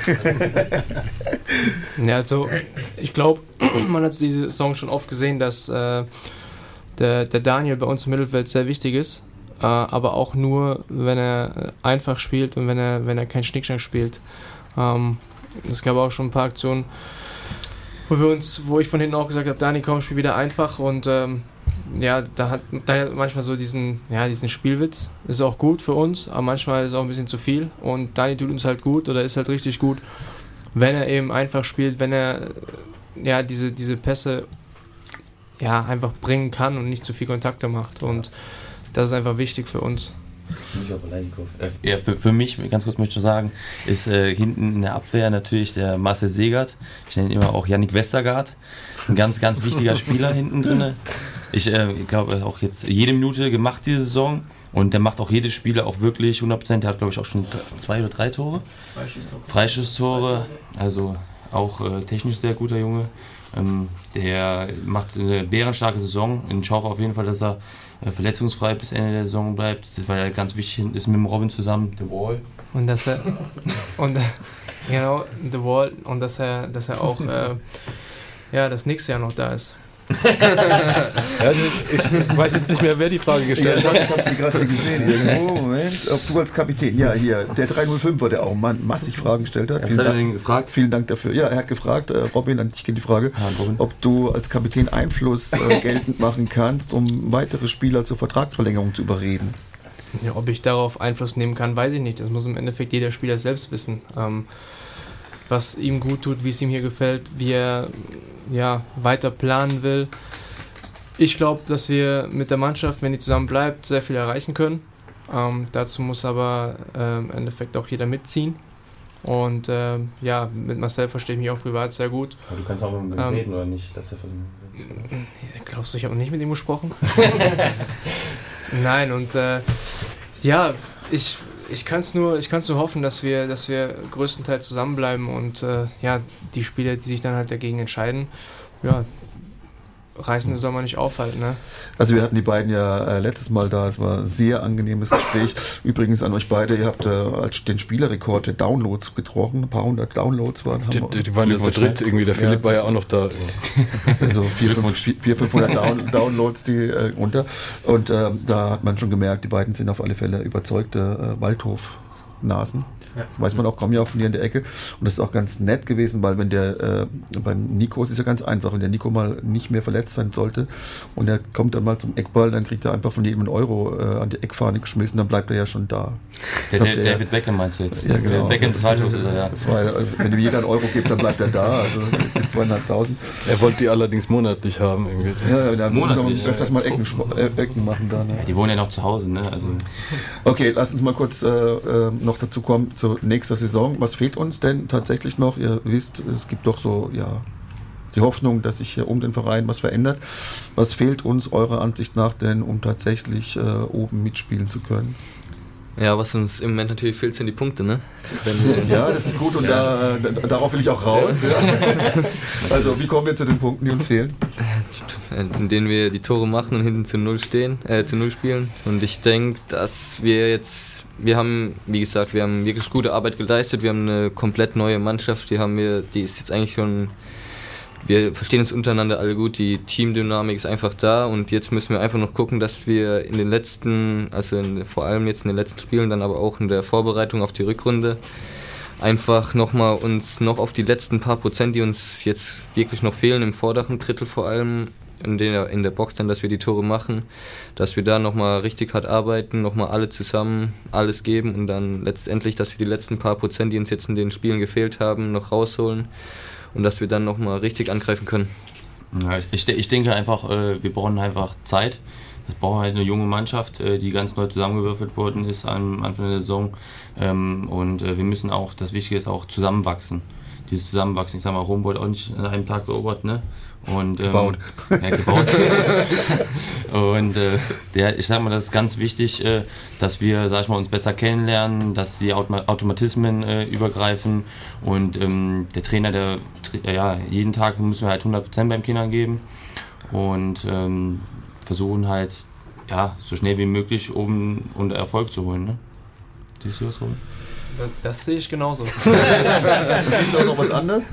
Ja, also ich glaube, man hat diese Saison schon oft gesehen, dass äh, der, der Daniel bei uns im Mittelfeld sehr wichtig ist. Uh, aber auch nur, wenn er einfach spielt und wenn er, wenn er keinen Schnickschnack spielt. Um, es gab auch schon ein paar Aktionen, wo wir uns, wo ich von hinten auch gesagt habe, Dani, komm, spiel wieder einfach. Und ähm, ja, da hat Dani manchmal so diesen, ja, diesen Spielwitz. Ist auch gut für uns, aber manchmal ist es auch ein bisschen zu viel. Und Dani tut uns halt gut oder ist halt richtig gut, wenn er eben einfach spielt, wenn er ja diese, diese Pässe ja, einfach bringen kann und nicht zu viel Kontakte macht. Und das ist einfach wichtig für uns. Ja, für, für mich, ganz kurz möchte ich sagen, ist äh, hinten in der Abwehr natürlich der Marcel Segert. Ich nenne ihn immer auch Yannick Westergaard. Ein ganz, ganz wichtiger Spieler hinten drin. Ich äh, glaube, auch jetzt jede Minute gemacht diese Saison. Und der macht auch jedes Spiel auch wirklich hundert Prozent. Der hat, glaube ich, auch schon zwei oder drei Tore. Freischusstore. Freischusstore. Also auch äh, technisch sehr guter Junge. Ähm, der macht eine bärenstarke Saison. Ich hoffe auf jeden Fall, dass er äh, verletzungsfrei bis Ende der Saison bleibt, weil er ganz wichtig ist mit dem Robin zusammen, The Wall. Und dass er und genau, The Wall und dass er, dass er auch äh, ja, das nächste Jahr noch da ist. Ja, ich weiß jetzt nicht mehr, wer die Frage gestellt Ja, hat. ich habe sie gerade gesehen irgendwo. Moment, ob du als Kapitän, ja hier, der drei null fünf, der auch Mann massig Fragen gestellt hat. Was Vielen hat er Dank, denn gefragt? vielen Dank dafür. Ja, er hat gefragt, äh, Robin, an dich geht die Frage, Ja, Robin. ob du als Kapitän Einfluss äh, geltend machen kannst, um weitere Spieler zur Vertragsverlängerung zu überreden. Ja, ob ich darauf Einfluss nehmen kann, weiß ich nicht. Das muss im Endeffekt jeder Spieler selbst wissen. Ähm, was ihm gut tut, wie es ihm hier gefällt, wie er ja, weiter planen will. Ich glaube, dass wir mit der Mannschaft, wenn die zusammen bleibt, sehr viel erreichen können. Ähm, dazu muss aber äh, im Endeffekt auch jeder mitziehen. Und äh, ja, mit Marcel verstehe ich mich auch privat sehr gut. Aber du kannst auch mit ihm Ähm, reden, oder nicht? Dass er Glaubst du, ich habe noch nicht mit ihm gesprochen? Nein, und äh, ja, ich, ich kann es nur, ich kann's nur hoffen, dass wir, dass wir größtenteils zusammenbleiben und äh, ja, die Spieler, die sich dann halt dagegen entscheiden, ja, Reißende soll man nicht aufhalten, ne? Also wir hatten die beiden ja äh, letztes Mal da, es war ein sehr angenehmes Gespräch. Übrigens an euch beide, ihr habt äh, als den Spielerrekord der Downloads getroffen, ein paar hundert Downloads waren. Die, die, die waren ja zu dritt irgendwie, der Philipp Ja, war ja auch noch da. Also vierhundert, fünfhundert Down, Downloads die äh, runter. Und äh, da hat man schon gemerkt, die beiden sind auf alle Fälle überzeugte äh, Waldhof-Nasen. Ja. Das weiß man auch, kommen ja auch von hier in der Ecke. Und das ist auch ganz nett gewesen, weil wenn der, äh, beim Nico, es ist ja ganz einfach, wenn der Nico mal nicht mehr verletzt sein sollte und er kommt dann mal zum Eckball, dann kriegt er einfach von jedem einen Euro äh, an die Eckfahne geschmissen, dann bleibt er ja schon da. Der, Das der, hat der- David Beckham meinst du jetzt? Ja, genau. Beckham des Waldhofs ist er, ja. Das war, ja, also wenn ihm jeder einen Euro gibt, dann bleibt er da, also die zweieinhalbtausend. Er wollte die allerdings monatlich haben. Irgendwie. Ja, da muss Monatlich. man öfters mal Ecken, schma- äh, Ecken machen da. Ne? Ja, die wohnen ja noch zu Hause, ne? Also, Okay, lass uns mal kurz äh, äh, noch dazu kommen, zur nächsten Saison. Was fehlt uns denn tatsächlich noch? Ihr wisst, es gibt doch so, ja, die Hoffnung, dass sich hier um den Verein was verändert. Was fehlt uns eurer Ansicht nach denn, um tatsächlich äh, oben mitspielen zu können? Ja, was uns im Moment natürlich fehlt, sind die Punkte, ne? Wenn wir, Ja, das ist gut und da, da, darauf will ich auch raus. Ja. Also, wie kommen wir zu den Punkten, die uns fehlen? in denen wir die Tore machen und hinten zu Null stehen, äh, zu Null spielen. Und ich denke, dass wir jetzt, wir haben, wie gesagt, wir haben wirklich gute Arbeit geleistet. Wir haben eine komplett neue Mannschaft, die haben wir, die ist jetzt eigentlich schon, wir verstehen uns untereinander alle gut, die Teamdynamik ist einfach da und jetzt müssen wir einfach noch gucken, dass wir in den letzten, also in, vor allem jetzt in den letzten Spielen, dann aber auch in der Vorbereitung auf die Rückrunde, einfach nochmal uns noch auf die letzten paar Prozent, die uns jetzt wirklich noch fehlen, im vorderen Drittel vor allem, in der, in der Box dann, dass wir die Tore machen, dass wir da nochmal richtig hart arbeiten, nochmal alle zusammen alles geben und dann letztendlich, dass wir die letzten paar Prozent, die uns jetzt in den Spielen gefehlt haben, noch rausholen und dass wir dann nochmal richtig angreifen können. ja, ich, ich, ich denke einfach, äh, wir brauchen einfach Zeit. Das braucht halt eine junge Mannschaft, äh, die ganz neu zusammengewürfelt worden ist am Anfang der Saison. Ähm, und äh, wir müssen auch, das Wichtige ist auch zusammenwachsen. Dieses Zusammenwachsen, ich sag mal, Rom wurde auch nicht an einem Tag erobert, ne? Und, ähm, Gebaut. Ja, gebaut. Und äh, der, ich sag mal, das ist ganz wichtig, äh, dass wir, sag ich mal, uns besser kennenlernen, dass die Automa- Automatismen äh, übergreifen und ähm, der Trainer, der, äh, ja, jeden Tag müssen wir halt hundert Prozent beim Kindern geben und ähm, versuchen halt, ja, so schnell wie möglich oben und Erfolg zu holen, ne? Siehst du das, Robin? Das, das sehe ich genauso. Siehst du auch noch was anderes?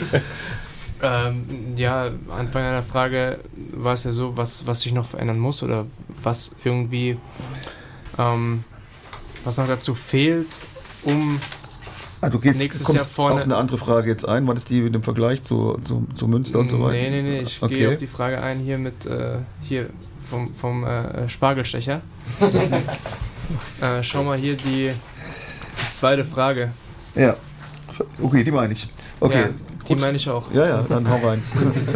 ähm, ja, Anfang einer Frage war es ja so, was, was sich noch verändern muss oder was irgendwie, ähm, was noch dazu fehlt, um Ah, du gehst, nächstes kommst Jahr vorne- auf eine andere Frage jetzt ein. War das die mit dem Vergleich zu, zu, zu Münster und so weiter? Nee, nee, nee, ich Okay. gehe auf die Frage ein hier mit, äh, hier vom, vom äh, Spargelstecher. äh, schau mal hier die, die zweite Frage. Ja, okay, die meine ich. Okay, Ja, die gut. meine ich auch. Ja, ja, dann hau rein.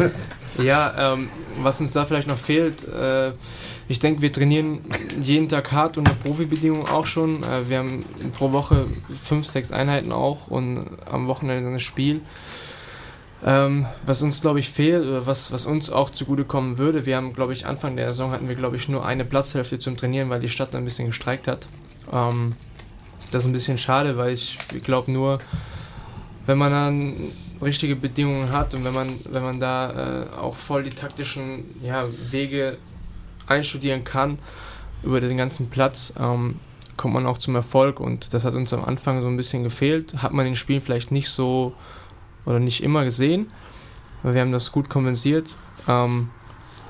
Ja, ähm, was uns da vielleicht noch fehlt, äh, ich denke, wir trainieren jeden Tag hart unter Profibedingungen auch schon. Äh, wir haben pro Woche fünf, sechs Einheiten auch und am Wochenende dann das Spiel. Ähm, was uns, glaube ich, fehlt, oder was, was uns auch zugutekommen würde, wir haben, glaube ich, Anfang der Saison hatten wir, glaube ich, nur eine Platzhälfte zum Trainieren, weil die Stadt ein bisschen gestreikt hat. Ähm, das ist ein bisschen schade, weil ich, ich glaube nur, wenn man dann richtige Bedingungen hat und wenn man, wenn man da äh, auch voll die taktischen ja, Wege einstudieren kann über den ganzen Platz, ähm, kommt man auch zum Erfolg und das hat uns am Anfang so ein bisschen gefehlt. Hat man in den Spielen vielleicht nicht so oder nicht immer gesehen, aber wir haben das gut kompensiert. Ähm,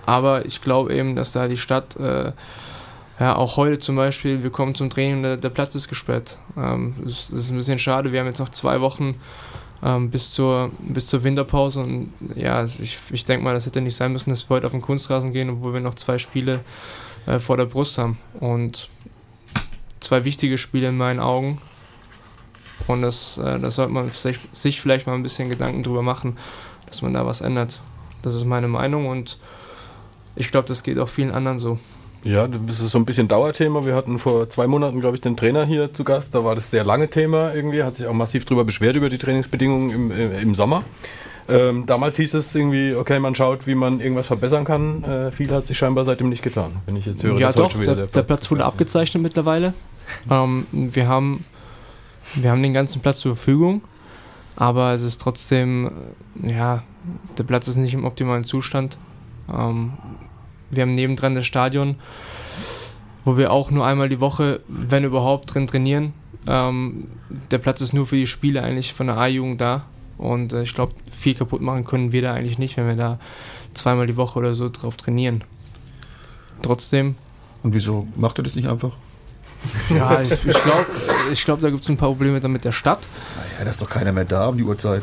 aber ich glaube eben, dass da die Stadt, äh, ja, auch heute zum Beispiel, wir kommen zum Training, der, der Platz ist gesperrt. Ähm, das, das ist ein bisschen schade, wir haben jetzt noch zwei Wochen ähm, bis, zur, bis zur Winterpause und ja, ich, ich denke mal, das hätte nicht sein müssen, dass wir heute auf den Kunstrasen gehen, obwohl wir noch zwei Spiele äh, vor der Brust haben und zwei wichtige Spiele in meinen Augen. Und das, äh, das sollte man sich, sich vielleicht mal ein bisschen Gedanken drüber machen, dass man da was ändert. Das ist meine Meinung und ich glaube, das geht auch vielen anderen so. Ja, das ist so ein bisschen Dauerthema. Wir hatten vor zwei Monaten, glaube ich, den Trainer hier zu Gast. Da war das sehr lange Thema irgendwie. Hat sich auch massiv drüber beschwert über die Trainingsbedingungen im, im Sommer. Ähm, damals hieß es irgendwie, okay, man schaut, wie man irgendwas verbessern kann. Äh, viel hat sich scheinbar seitdem nicht getan. Wenn ich jetzt höre, ja, dass doch, heute schon wieder der, der Platz, der Platz wurde abgezeichnet mittlerweile. Ähm, wir haben Wir haben den ganzen Platz zur Verfügung, aber es ist trotzdem, ja, der Platz ist nicht im optimalen Zustand. Ähm, wir haben nebendran das Stadion, wo wir auch nur einmal die Woche, wenn überhaupt, drin trainieren. Ähm, der Platz ist nur für die Spiele eigentlich von der A-Jugend da und äh, ich glaube, viel kaputt machen können wir da eigentlich nicht, wenn wir da zweimal die Woche oder so drauf trainieren. Trotzdem. Und wieso macht ihr das nicht einfach? Ja, ich, ich glaube, ich glaub, da gibt es ein paar Probleme dann mit der Stadt. Naja, da ist doch keiner mehr da um die Uhrzeit.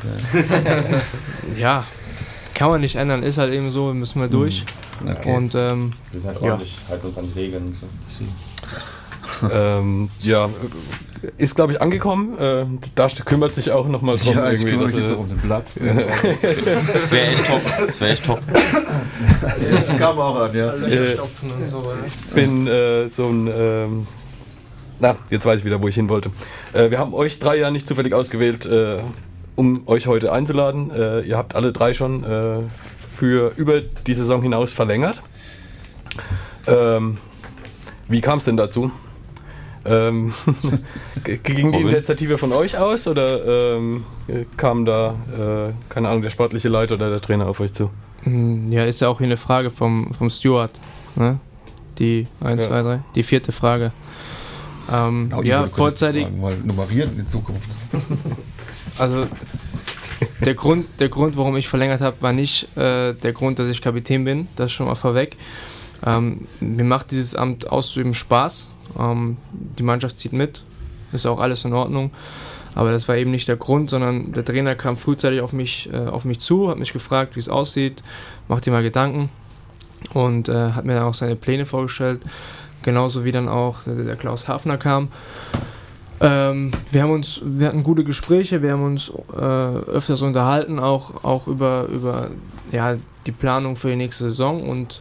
Ja, kann man nicht ändern, ist halt eben so, müssen wir durch. Okay. Und, ähm, wir sind halt ja. ordentlich, halten uns an die Regeln. So. ähm, ja, ist glaube ich angekommen. Äh, da kümmert sich auch nochmal drum. Ja, ich irgendwie, kümmere dass, mich jetzt äh, auch um den Platz. Das wäre echt top. Das wäre echt top. Das kam auch an, ja. Löcher stopfen und so. Ich bin äh, so ein... Ähm, na, jetzt weiß ich wieder, wo ich hin wollte. Äh, wir haben euch drei ja nicht zufällig ausgewählt, äh, um euch heute einzuladen. Äh, ihr habt alle drei schon äh, für über die Saison hinaus verlängert. Ähm, wie kam es denn dazu? Ähm, ging die Initiative von euch aus oder ähm, kam da, äh, keine Ahnung, der sportliche Leiter oder der Trainer auf euch zu? Ja, ist ja auch hier eine Frage vom, vom Steward. Ne? Die eins, Ja. zwei, drei. Die vierte Frage. Ähm, Genau, ja, Ivo, du könntest vorzeitig. Fragen mal nummerieren in Zukunft. Also der Grund, der Grund, warum ich verlängert habe, war nicht äh, der Grund, dass ich Kapitän bin. Das schon mal vorweg. Ähm, mir macht dieses Amt auszuüben Spaß. Ähm, die Mannschaft zieht mit. Ist auch alles in Ordnung. Aber das war eben nicht der Grund, sondern der Trainer kam frühzeitig auf mich, äh, auf mich zu, hat mich gefragt, wie es aussieht. Mach dir mal Gedanken. Und äh, hat mir dann auch seine Pläne vorgestellt. Genauso wie dann auch der, der Klaus Hafner kam. Ähm, wir haben uns, wir hatten gute Gespräche, wir haben uns äh, öfters unterhalten, auch, auch über, über ja, die Planung für die nächste Saison und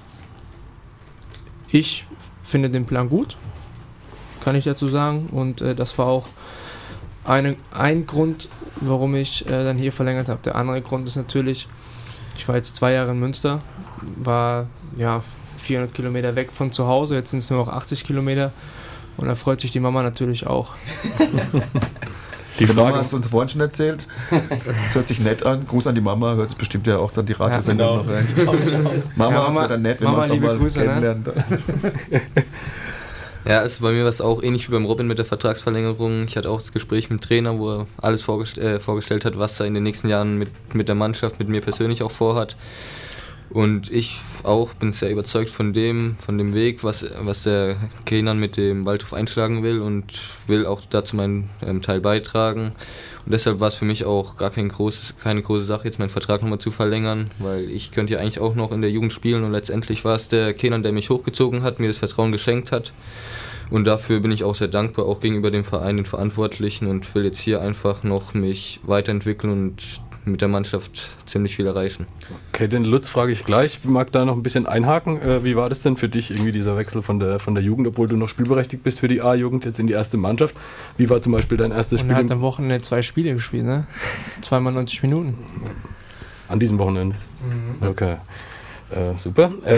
ich finde den Plan gut, kann ich dazu sagen, und äh, das war auch eine, ein Grund, warum ich äh, dann hier verlängert habe. Der andere Grund ist natürlich, ich war jetzt zwei Jahre in Münster, war ja vierhundert Kilometer weg von zu Hause, jetzt sind es nur noch achtzig Kilometer. Und da freut sich die Mama natürlich auch. Die Mama hast du uns vorhin schon erzählt. Das hört sich nett an. Gruß an die Mama, hört bestimmt ja auch dann die Radiosendung ja, noch rein. Mama, ja, es wäre dann nett, wenn Mama, wir uns auch mal Grüße, kennenlernen. Ne? Ja, also bei mir war es auch ähnlich wie beim Robin mit der Vertragsverlängerung. Ich hatte auch das Gespräch mit dem Trainer, wo er alles vorgest- äh, vorgestellt hat, was er in den nächsten Jahren mit, mit der Mannschaft, mit mir persönlich auch vorhat. Und ich auch bin sehr überzeugt von dem, von dem Weg, was, was der Kenan mit dem Waldhof einschlagen will und will auch dazu meinen ähm, Teil beitragen. Und deshalb war es für mich auch gar kein großes, keine große Sache, jetzt meinen Vertrag nochmal zu verlängern, weil ich könnte ja eigentlich auch noch in der Jugend spielen und letztendlich war es der Kenan, der mich hochgezogen hat, mir das Vertrauen geschenkt hat. Und dafür bin ich auch sehr dankbar, auch gegenüber dem Verein, den Verantwortlichen, und will jetzt hier einfach noch mich weiterentwickeln und mit der Mannschaft ziemlich viel erreichen. Okay, den Lutz frage ich gleich. Ich mag da noch ein bisschen einhaken. Äh, wie war das denn für dich, irgendwie dieser Wechsel von der, von der Jugend, obwohl du noch spielberechtigt bist für die A-Jugend, jetzt in die erste Mannschaft? Wie war zum Beispiel dein erstes Und Spiel? er hat am Wochenende zwei Spiele gespielt, ne? Zweimal neunzig Minuten. An diesem Wochenende? Mhm. Okay. Äh, super. Äh,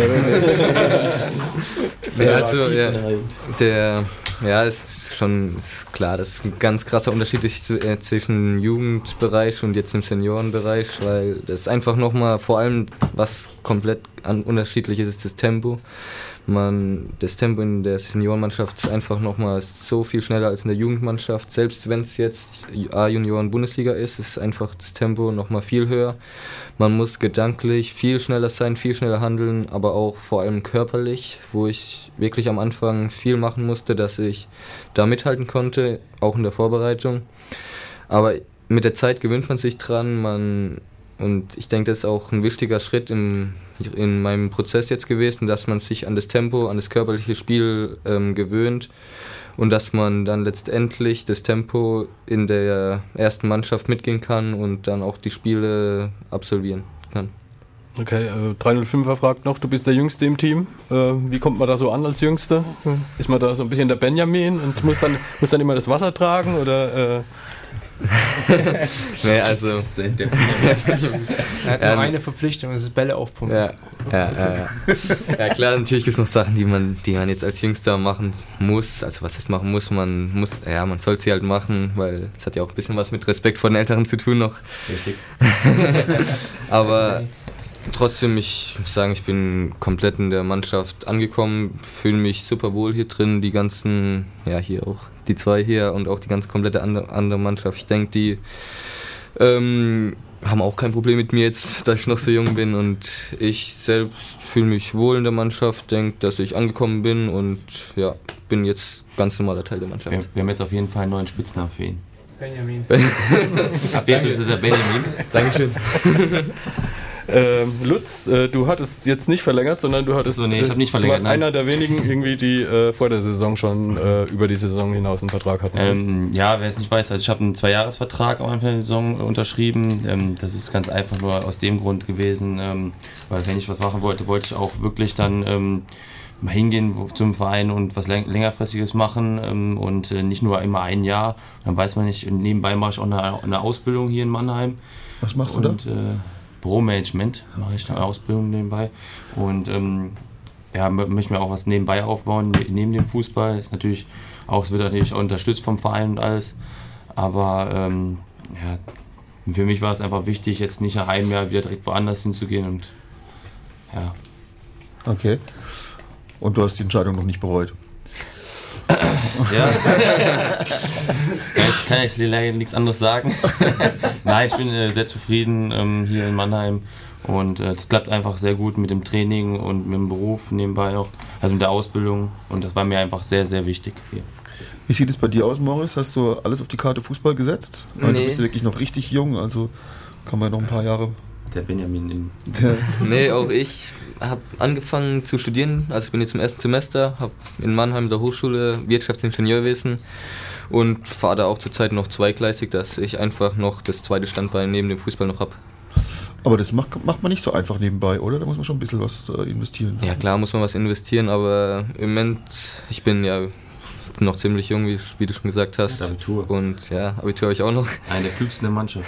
ja, also, ja, der, ja, ist schon ist klar, das ist ein ganz krasser Unterschied äh, zwischen dem Jugendbereich und jetzt im Seniorenbereich, weil das einfach nochmal, vor allem was komplett an unterschiedlich ist, ist das Tempo. Man, das Tempo in der Seniorenmannschaft ist einfach nochmal so viel schneller als in der Jugendmannschaft. Selbst wenn es jetzt A-Junioren-Bundesliga ist, ist einfach das Tempo nochmal viel höher. Man muss gedanklich viel schneller sein, viel schneller handeln, aber auch vor allem körperlich, wo ich wirklich am Anfang viel machen musste, dass ich da mithalten konnte, auch in der Vorbereitung. Aber mit der Zeit gewöhnt man sich dran, man... Und ich denke, das ist auch ein wichtiger Schritt in, in meinem Prozess jetzt gewesen, dass man sich an das Tempo, an das körperliche Spiel ähm, gewöhnt und dass man dann letztendlich das Tempo in der ersten Mannschaft mitgehen kann und dann auch die Spiele absolvieren kann. Okay, äh, drei null fünfer fragt noch, du bist der Jüngste im Team. Äh, wie kommt man da so an als Jüngster? Hm. Ist man da so ein bisschen der Benjamin und muss dann, muss dann immer das Wasser tragen oder... Äh nee, also er hat nur eine Verpflichtung, das ist Bälle aufpumpen. Ja, ja, ja, ja. Ja klar, natürlich gibt es noch Sachen, die man, die man jetzt als Jüngster machen muss. Also was heißt machen muss, man muss, ja, man soll sie halt machen, weil es hat ja auch ein bisschen was mit Respekt vor den Älteren zu tun noch. Richtig. Aber trotzdem, ich muss sagen, ich bin komplett in der Mannschaft angekommen, fühle mich super wohl hier drin, die ganzen, ja hier auch die zwei hier und auch die ganze komplette andere, andere Mannschaft. Ich denke, die ähm, haben auch kein Problem mit mir jetzt, dass ich noch so jung bin und ich selbst fühle mich wohl in der Mannschaft, denke, dass ich angekommen bin und ja, bin jetzt ganz normaler Teil der Mannschaft. Wir, wir haben jetzt auf jeden Fall einen neuen Spitznamen für ihn. Benjamin. Ab jetzt ist er der Benjamin. Dankeschön. Ähm, Lutz, äh, du hattest jetzt nicht verlängert, sondern du hattest. So, nee, ich hab nicht verlängert. Du warst einer der wenigen, irgendwie, die äh, vor der Saison schon äh, über die Saison hinaus einen Vertrag hatten. Ähm, ja, wer es nicht weiß, also ich habe einen Zweijahresvertrag am Anfang der Saison unterschrieben. Ähm, das ist ganz einfach nur aus dem Grund gewesen, ähm, weil wenn ich was machen wollte, wollte ich auch wirklich dann ähm, mal hingehen wo, zum Verein und was läng- längerfristiges machen ähm, und äh, nicht nur immer ein Jahr. Dann weiß man nicht. Nebenbei mache ich auch eine, eine Ausbildung hier in Mannheim. Was machst du und, da? Äh, Büromanagement mache ich eine Ausbildung nebenbei und ähm, ja, möchte mir auch was nebenbei aufbauen, neben dem Fußball. Ist natürlich auch, es wird natürlich auch unterstützt vom Verein und alles, aber ähm, ja, für mich war es einfach wichtig, jetzt nicht nach einem Jahr wieder direkt woanders hinzugehen und ja. Okay. Und du hast die Entscheidung noch nicht bereut? Ja. Ich kann jetzt leider nichts anderes sagen. Nein, ich bin äh, sehr zufrieden ähm, hier in Mannheim und es äh, klappt einfach sehr gut mit dem Training und mit dem Beruf nebenbei auch, also mit der Ausbildung und das war mir einfach sehr, sehr wichtig hier. Wie sieht es bei dir aus, Morris? Hast du alles auf die Karte Fußball gesetzt? Weil Nee. Du bist ja wirklich noch richtig jung, also kann man noch ein paar Jahre... Der Benjamin in Nee, auch ich habe angefangen zu studieren, also ich bin jetzt im ersten Semester, habe in Mannheim in der Hochschule Wirtschaftsingenieurwesen und fahre da auch zurzeit noch zweigleisig, dass ich einfach noch das zweite Standbein neben dem Fußball noch habe. Aber das macht, macht man nicht so einfach nebenbei, oder? Da muss man schon ein bisschen was äh, investieren. Ja klar muss man was investieren, aber im Moment, ich bin ja noch ziemlich jung, wie, wie du schon gesagt hast. Das Abitur. Und ja, Abitur habe ich auch noch. Eine der klügsten der Mannschaft.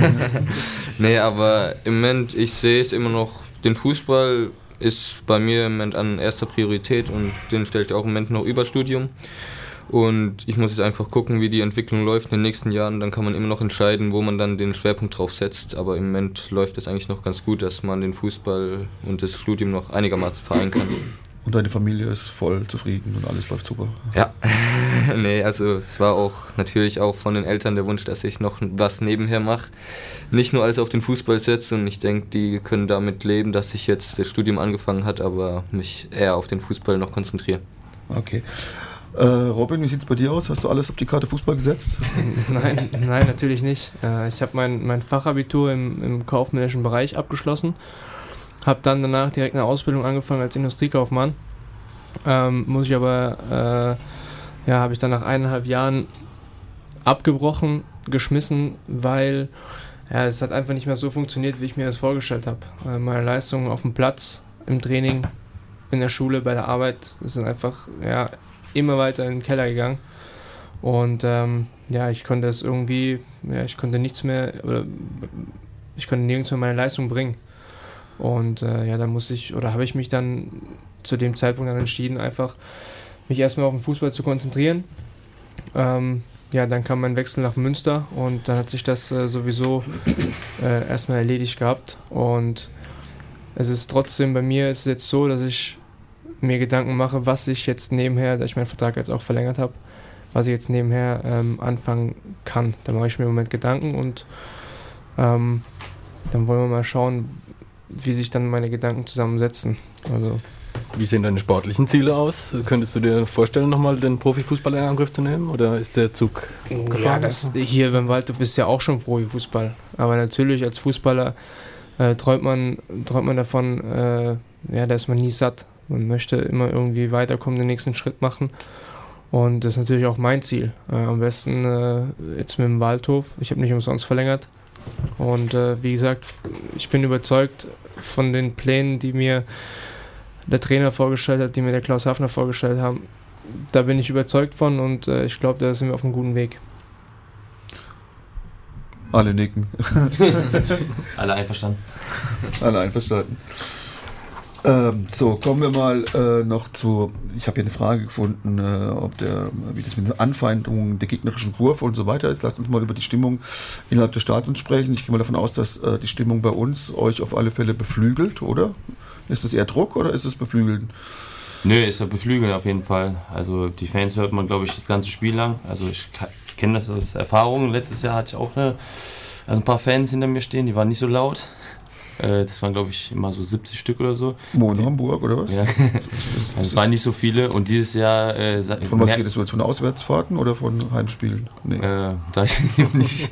Nee, aber im Moment, ich sehe es immer noch, den Fußball ist bei mir im Moment an erster Priorität und den stelle ich auch im Moment noch über Studium. Und ich muss jetzt einfach gucken, wie die Entwicklung läuft in den nächsten Jahren. Dann kann man immer noch entscheiden, wo man dann den Schwerpunkt drauf setzt. Aber im Moment läuft es eigentlich noch ganz gut, dass man den Fußball und das Studium noch einigermaßen vereinen kann. Und deine Familie ist voll zufrieden und alles läuft super. Ja, nee, also es war auch natürlich auch von den Eltern der Wunsch, dass ich noch was nebenher mache. Nicht nur alles auf den Fußball setze und ich denke, die können damit leben, dass ich jetzt das Studium angefangen habe, aber mich eher auf den Fußball noch konzentriere. Okay. Äh, Robin, wie sieht es bei dir aus? Hast du alles auf die Karte Fußball gesetzt? Nein, nein, natürlich nicht. Äh, ich habe mein, mein Fachabitur im, im kaufmännischen Bereich abgeschlossen. Habe dann danach direkt eine Ausbildung angefangen als Industriekaufmann. Ähm, muss ich aber, äh, ja, habe ich dann nach eineinhalb Jahren abgebrochen, geschmissen, weil ja, es hat einfach nicht mehr so funktioniert, wie ich mir das vorgestellt habe. Äh, meine Leistungen auf dem Platz, im Training, in der Schule, bei der Arbeit sind einfach ja, immer weiter in den Keller gegangen. Und ähm, ja, ich konnte es irgendwie, ja, ich konnte nichts mehr, oder ich konnte nirgends mehr meine Leistung bringen. Und äh, ja, da musste ich, oder habe ich mich dann zu dem Zeitpunkt dann entschieden, einfach mich erstmal auf den Fußball zu konzentrieren. Ähm, ja, dann kam mein Wechsel nach Münster und dann hat sich das äh, sowieso äh, erstmal erledigt gehabt. Und es ist trotzdem, bei mir ist es jetzt so, dass ich mir Gedanken mache, was ich jetzt nebenher, da ich meinen Vertrag jetzt auch verlängert habe, was ich jetzt nebenher ähm, anfangen kann. Da mache ich mir im Moment Gedanken und ähm, dann wollen wir mal schauen, wie sich dann meine Gedanken zusammensetzen. Also, wie sehen deine sportlichen Ziele aus? Könntest du dir vorstellen, nochmal den Profifußball in Angriff zu nehmen oder ist der Zug gefahren? Ja, das, hier beim Waldhof ist ja auch schon Profifußball. Aber natürlich als Fußballer äh, träumt, man, träumt man davon, äh, ja, da ist man nie satt. Man möchte immer irgendwie weiterkommen, den nächsten Schritt machen. Und das ist natürlich auch mein Ziel. Äh, am besten äh, jetzt mit dem Waldhof. Ich habe nicht umsonst verlängert. Und äh, wie gesagt, ich bin überzeugt von den Plänen, die mir der Trainer vorgestellt hat, die mir der Klaus Hafner vorgestellt haben. Da bin ich überzeugt von und äh, ich glaube, da sind wir auf einem guten Weg. Alle nicken. Alle einverstanden. Alle einverstanden. Ähm, so, kommen wir mal äh, noch zu, ich habe hier eine Frage gefunden, äh, ob der, wie das mit den Anfeindungen der gegnerischen Kurve und so weiter ist. Lasst uns mal über die Stimmung innerhalb des Stadions sprechen. Ich gehe mal davon aus, dass äh, die Stimmung bei uns euch auf alle Fälle beflügelt, oder? Ist das eher Druck oder ist es beflügeln? Nö, ist ja beflügeln auf jeden Fall. Also die Fans hört man, glaube ich, das ganze Spiel lang. Also ich kenne das aus Erfahrung. Letztes Jahr hatte ich auch eine, also ein paar Fans hinter mir stehen, die waren nicht so laut. Das waren, glaube ich, immer so siebzig Stück oder so. Wo, in Hamburg oder was? Ja, es waren nicht so viele und dieses Jahr... Äh, von was geht es jetzt? Von Auswärtsfahrten oder von Heimspielen? Nee. Äh, sag ich nicht.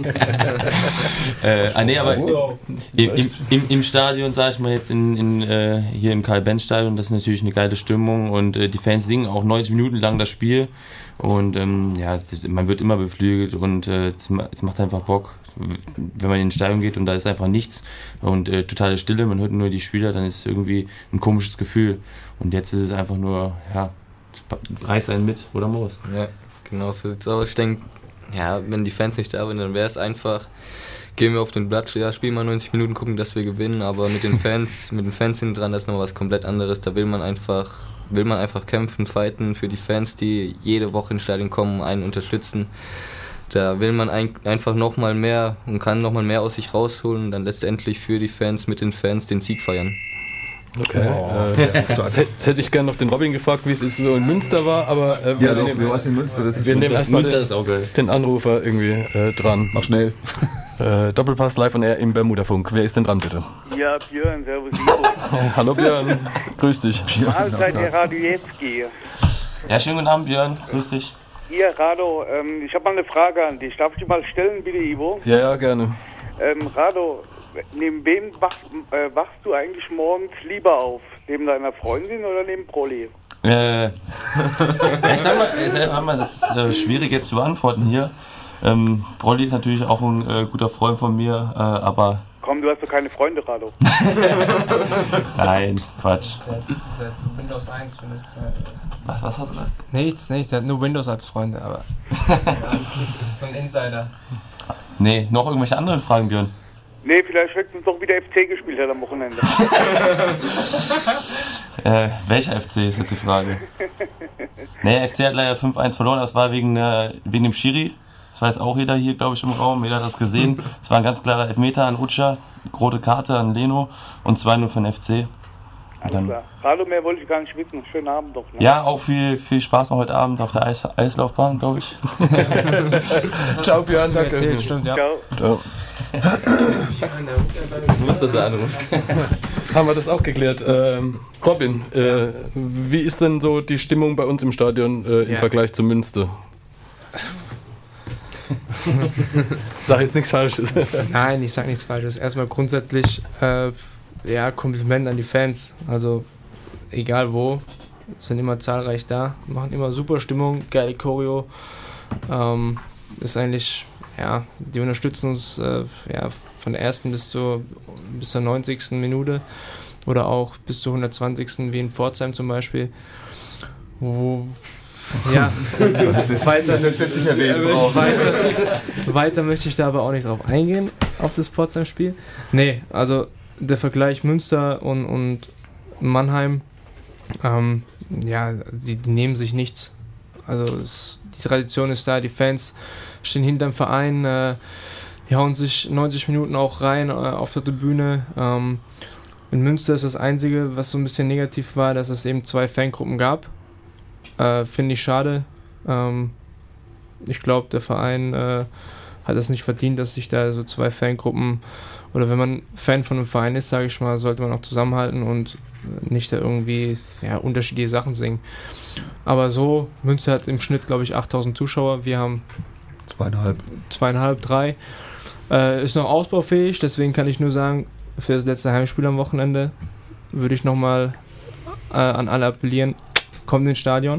äh, ah, nee, aber oh. im, im, im, im Stadion, sag ich mal jetzt, in, in, äh, hier im Karl-Benz-Stadion, das ist natürlich eine geile Stimmung und äh, die Fans singen auch neunzig Minuten lang das Spiel und ähm, ja, man wird immer beflügelt und äh, es macht einfach Bock. Wenn man in den Stadion geht und da ist einfach nichts und äh, totale Stille, man hört nur die Spieler, dann ist es irgendwie ein komisches Gefühl. Und jetzt ist es einfach nur, ja, reißt einen mit, oder Moritz? Ja, genau so sieht's aus. Ich denke, ja, wenn die Fans nicht da sind, dann wäre es einfach, gehen wir auf den Platz, ja, spielen mal neunzig Minuten, gucken, dass wir gewinnen, aber mit den Fans, mit den Fans hinten dran, das ist noch was komplett anderes. Da will man einfach, will man einfach kämpfen, fighten für die Fans, die jede Woche ins Stadion kommen, einen unterstützen. Da will man ein, einfach nochmal mehr und kann nochmal mehr aus sich rausholen und dann letztendlich für die Fans, mit den Fans den Sieg feiern. Okay, oh, äh, jetzt, jetzt hätte ich gerne noch den Robin gefragt, wie es ist, so in Münster war, aber äh, ja, wir doch, nehmen, wir was in Münster, das ist wir nehmen erstmal den, okay. den Anrufer irgendwie äh, dran. Mach schnell. Äh, Doppelpass live on air im Bermudafunk. Wer ist denn dran, bitte? Ja, Björn, servus Ivo. Hallo Björn, grüß dich. Mahlzeit, der Radowiecki. Ja, schönen guten Abend, Björn, grüß dich. Hier, Rado, ähm, ich habe mal eine Frage an dich. Darf ich die mal stellen, bitte, Ivo? Ja, ja, gerne. Ähm, Rado, neben wem wach, äh, wachst du eigentlich morgens lieber auf? Neben deiner Freundin oder neben Prolli? Äh, ja, ich sag mal, ich sag mal, das ist äh, schwierig jetzt zu beantworten hier. Ähm, Prolli ist natürlich auch ein äh, guter Freund von mir, äh, aber... Komm, du hast doch keine Freunde, Rado. Nein, Quatsch. Der, der Windows eins findest du. Was, was hast du gesagt? Nichts, nichts, der hat nur Windows als Freunde, aber so ein Insider. Nee, noch irgendwelche anderen Fragen, Björn? Nee, vielleicht hätten uns doch wieder F C gespielt hat am Wochenende. äh, welcher F C ist jetzt die Frage? Nee, F C hat leider fünf eins verloren, das war wegen, äh, wegen dem Schiri. Das weiß auch jeder hier, glaube ich, im Raum. Jeder hat das gesehen. Es war ein ganz klarer Elfmeter an Utscha, rote Karte an Leno und zwei nur für den F C. Alles klar. Hallo, mehr wollte ich gar nicht wissen. Schönen Abend doch. Ne? Ja, auch viel, viel Spaß noch heute Abend auf der Eis, Eislaufbahn, glaube ich. Ciao Björn, danke. Erzählt, stimmt, ja. Ciao. Ciao. Du musst, dass er anruft. Haben wir das auch geklärt. Ähm, Robin, äh, wie ist denn so die Stimmung bei uns im Stadion äh, im ja. Vergleich zu Münster? Sag jetzt nichts Falsches. Nein, ich sag nichts Falsches. Erstmal grundsätzlich äh, ja, Kompliment an die Fans. Also egal wo, sind immer zahlreich da, machen immer super Stimmung, geile Choreo. Ähm, ist eigentlich, ja, die unterstützen uns äh, ja, von der ersten bis zur, bis zur neunzigsten Minute oder auch bis zur hundertzwanzigsten wie in Pforzheim zum Beispiel. Wo ja, das, weiter, das jetzt nicht erwähnen. Weiter, weiter möchte ich da aber auch nicht drauf eingehen, auf das Pforzheim-Spiel. Nee, also der Vergleich Münster und, und Mannheim, ähm, ja, die, die nehmen sich nichts. Also es, die Tradition ist da, die Fans stehen hinterm Verein, äh, die hauen sich neunzig Minuten auch rein äh, auf der Tribüne. Ähm, In Münster ist das Einzige, was so ein bisschen negativ war, dass es eben zwei Fangruppen gab. Äh, Finde ich schade. Ähm, ich glaube, der Verein äh, hat es nicht verdient, dass sich da so zwei Fangruppen, oder wenn man Fan von einem Verein ist, sage ich mal, sollte man auch zusammenhalten und nicht da irgendwie ja, unterschiedliche Sachen singen. Aber so, Münster hat im Schnitt, glaube ich, achttausend Zuschauer. Wir haben zweieinhalb. Zweieinhalb, drei. Äh, ist noch ausbaufähig, deswegen kann ich nur sagen, für das letzte Heimspiel am Wochenende würde ich nochmal äh, an alle appellieren, kommt ins Stadion.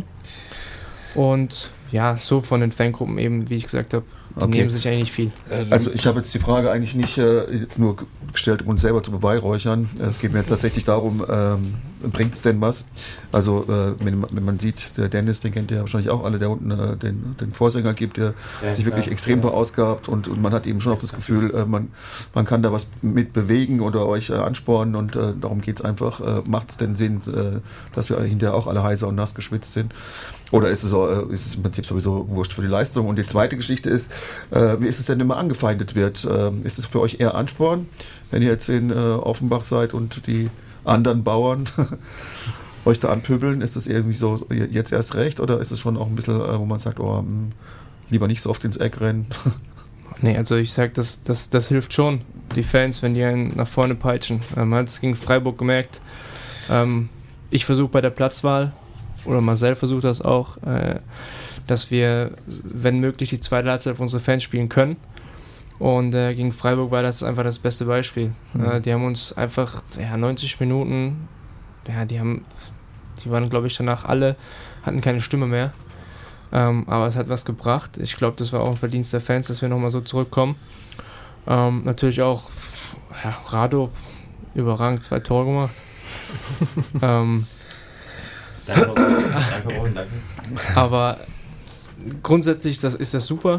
Und ja, so von den Fangruppen eben, wie ich gesagt habe, die Okay. nehmen sich eigentlich viel. Also ich habe jetzt die Frage eigentlich nicht äh, jetzt nur gestellt, um uns selber zu beweihräuchern. Es geht mir tatsächlich darum, ähm, bringt es denn was? Also äh, wenn, man- wenn man sieht, der Dennis, den kennt ihr ja wahrscheinlich auch alle, der unten äh, den, den Vorsänger gibt, der Ja, sich wirklich klar. extrem verausgabt und, und man hat eben schon auch das Gefühl, äh, man, man kann da was mit bewegen oder euch äh, anspornen und äh, darum geht es einfach. Äh, macht es denn Sinn, äh, dass wir hinterher auch alle heiser und nass geschwitzt sind? Oder ist es, so, äh, ist es im Prinzip sowieso wurscht für die Leistung? Und die zweite Geschichte ist, äh, wie ist es denn, wenn man angefeindet wird? Äh, ist es für euch eher Ansporn, wenn ihr jetzt in äh, Offenbach seid und die anderen Bauern euch da anpöbeln? Ist es irgendwie so, jetzt erst recht? Oder ist es schon auch ein bisschen, äh, wo man sagt, oh, mh, lieber nicht so oft ins Eck rennen? Nee, also ich sag, das, das, das hilft schon, die Fans, wenn die einen nach vorne peitschen. Ähm, man hat es gegen Freiburg gemerkt. Ähm, ich versuche bei der Platzwahl, oder Marcel versucht das auch, äh, dass wir, wenn möglich, die zweite Halbzeit auf unsere Fans spielen können. Und äh, gegen Freiburg war das einfach das beste Beispiel. Mhm. Äh, die haben uns einfach ja, neunzig Minuten, ja, die haben, die waren, glaube ich, danach alle, hatten keine Stimme mehr. Ähm, aber es hat was gebracht. Ich glaube, das war auch ein Verdienst der Fans, dass wir nochmal so zurückkommen. Ähm, natürlich auch, ja, Rado, überragend zwei Tore gemacht. ähm, Danke, danke, Robin, danke. aber grundsätzlich das, ist das super.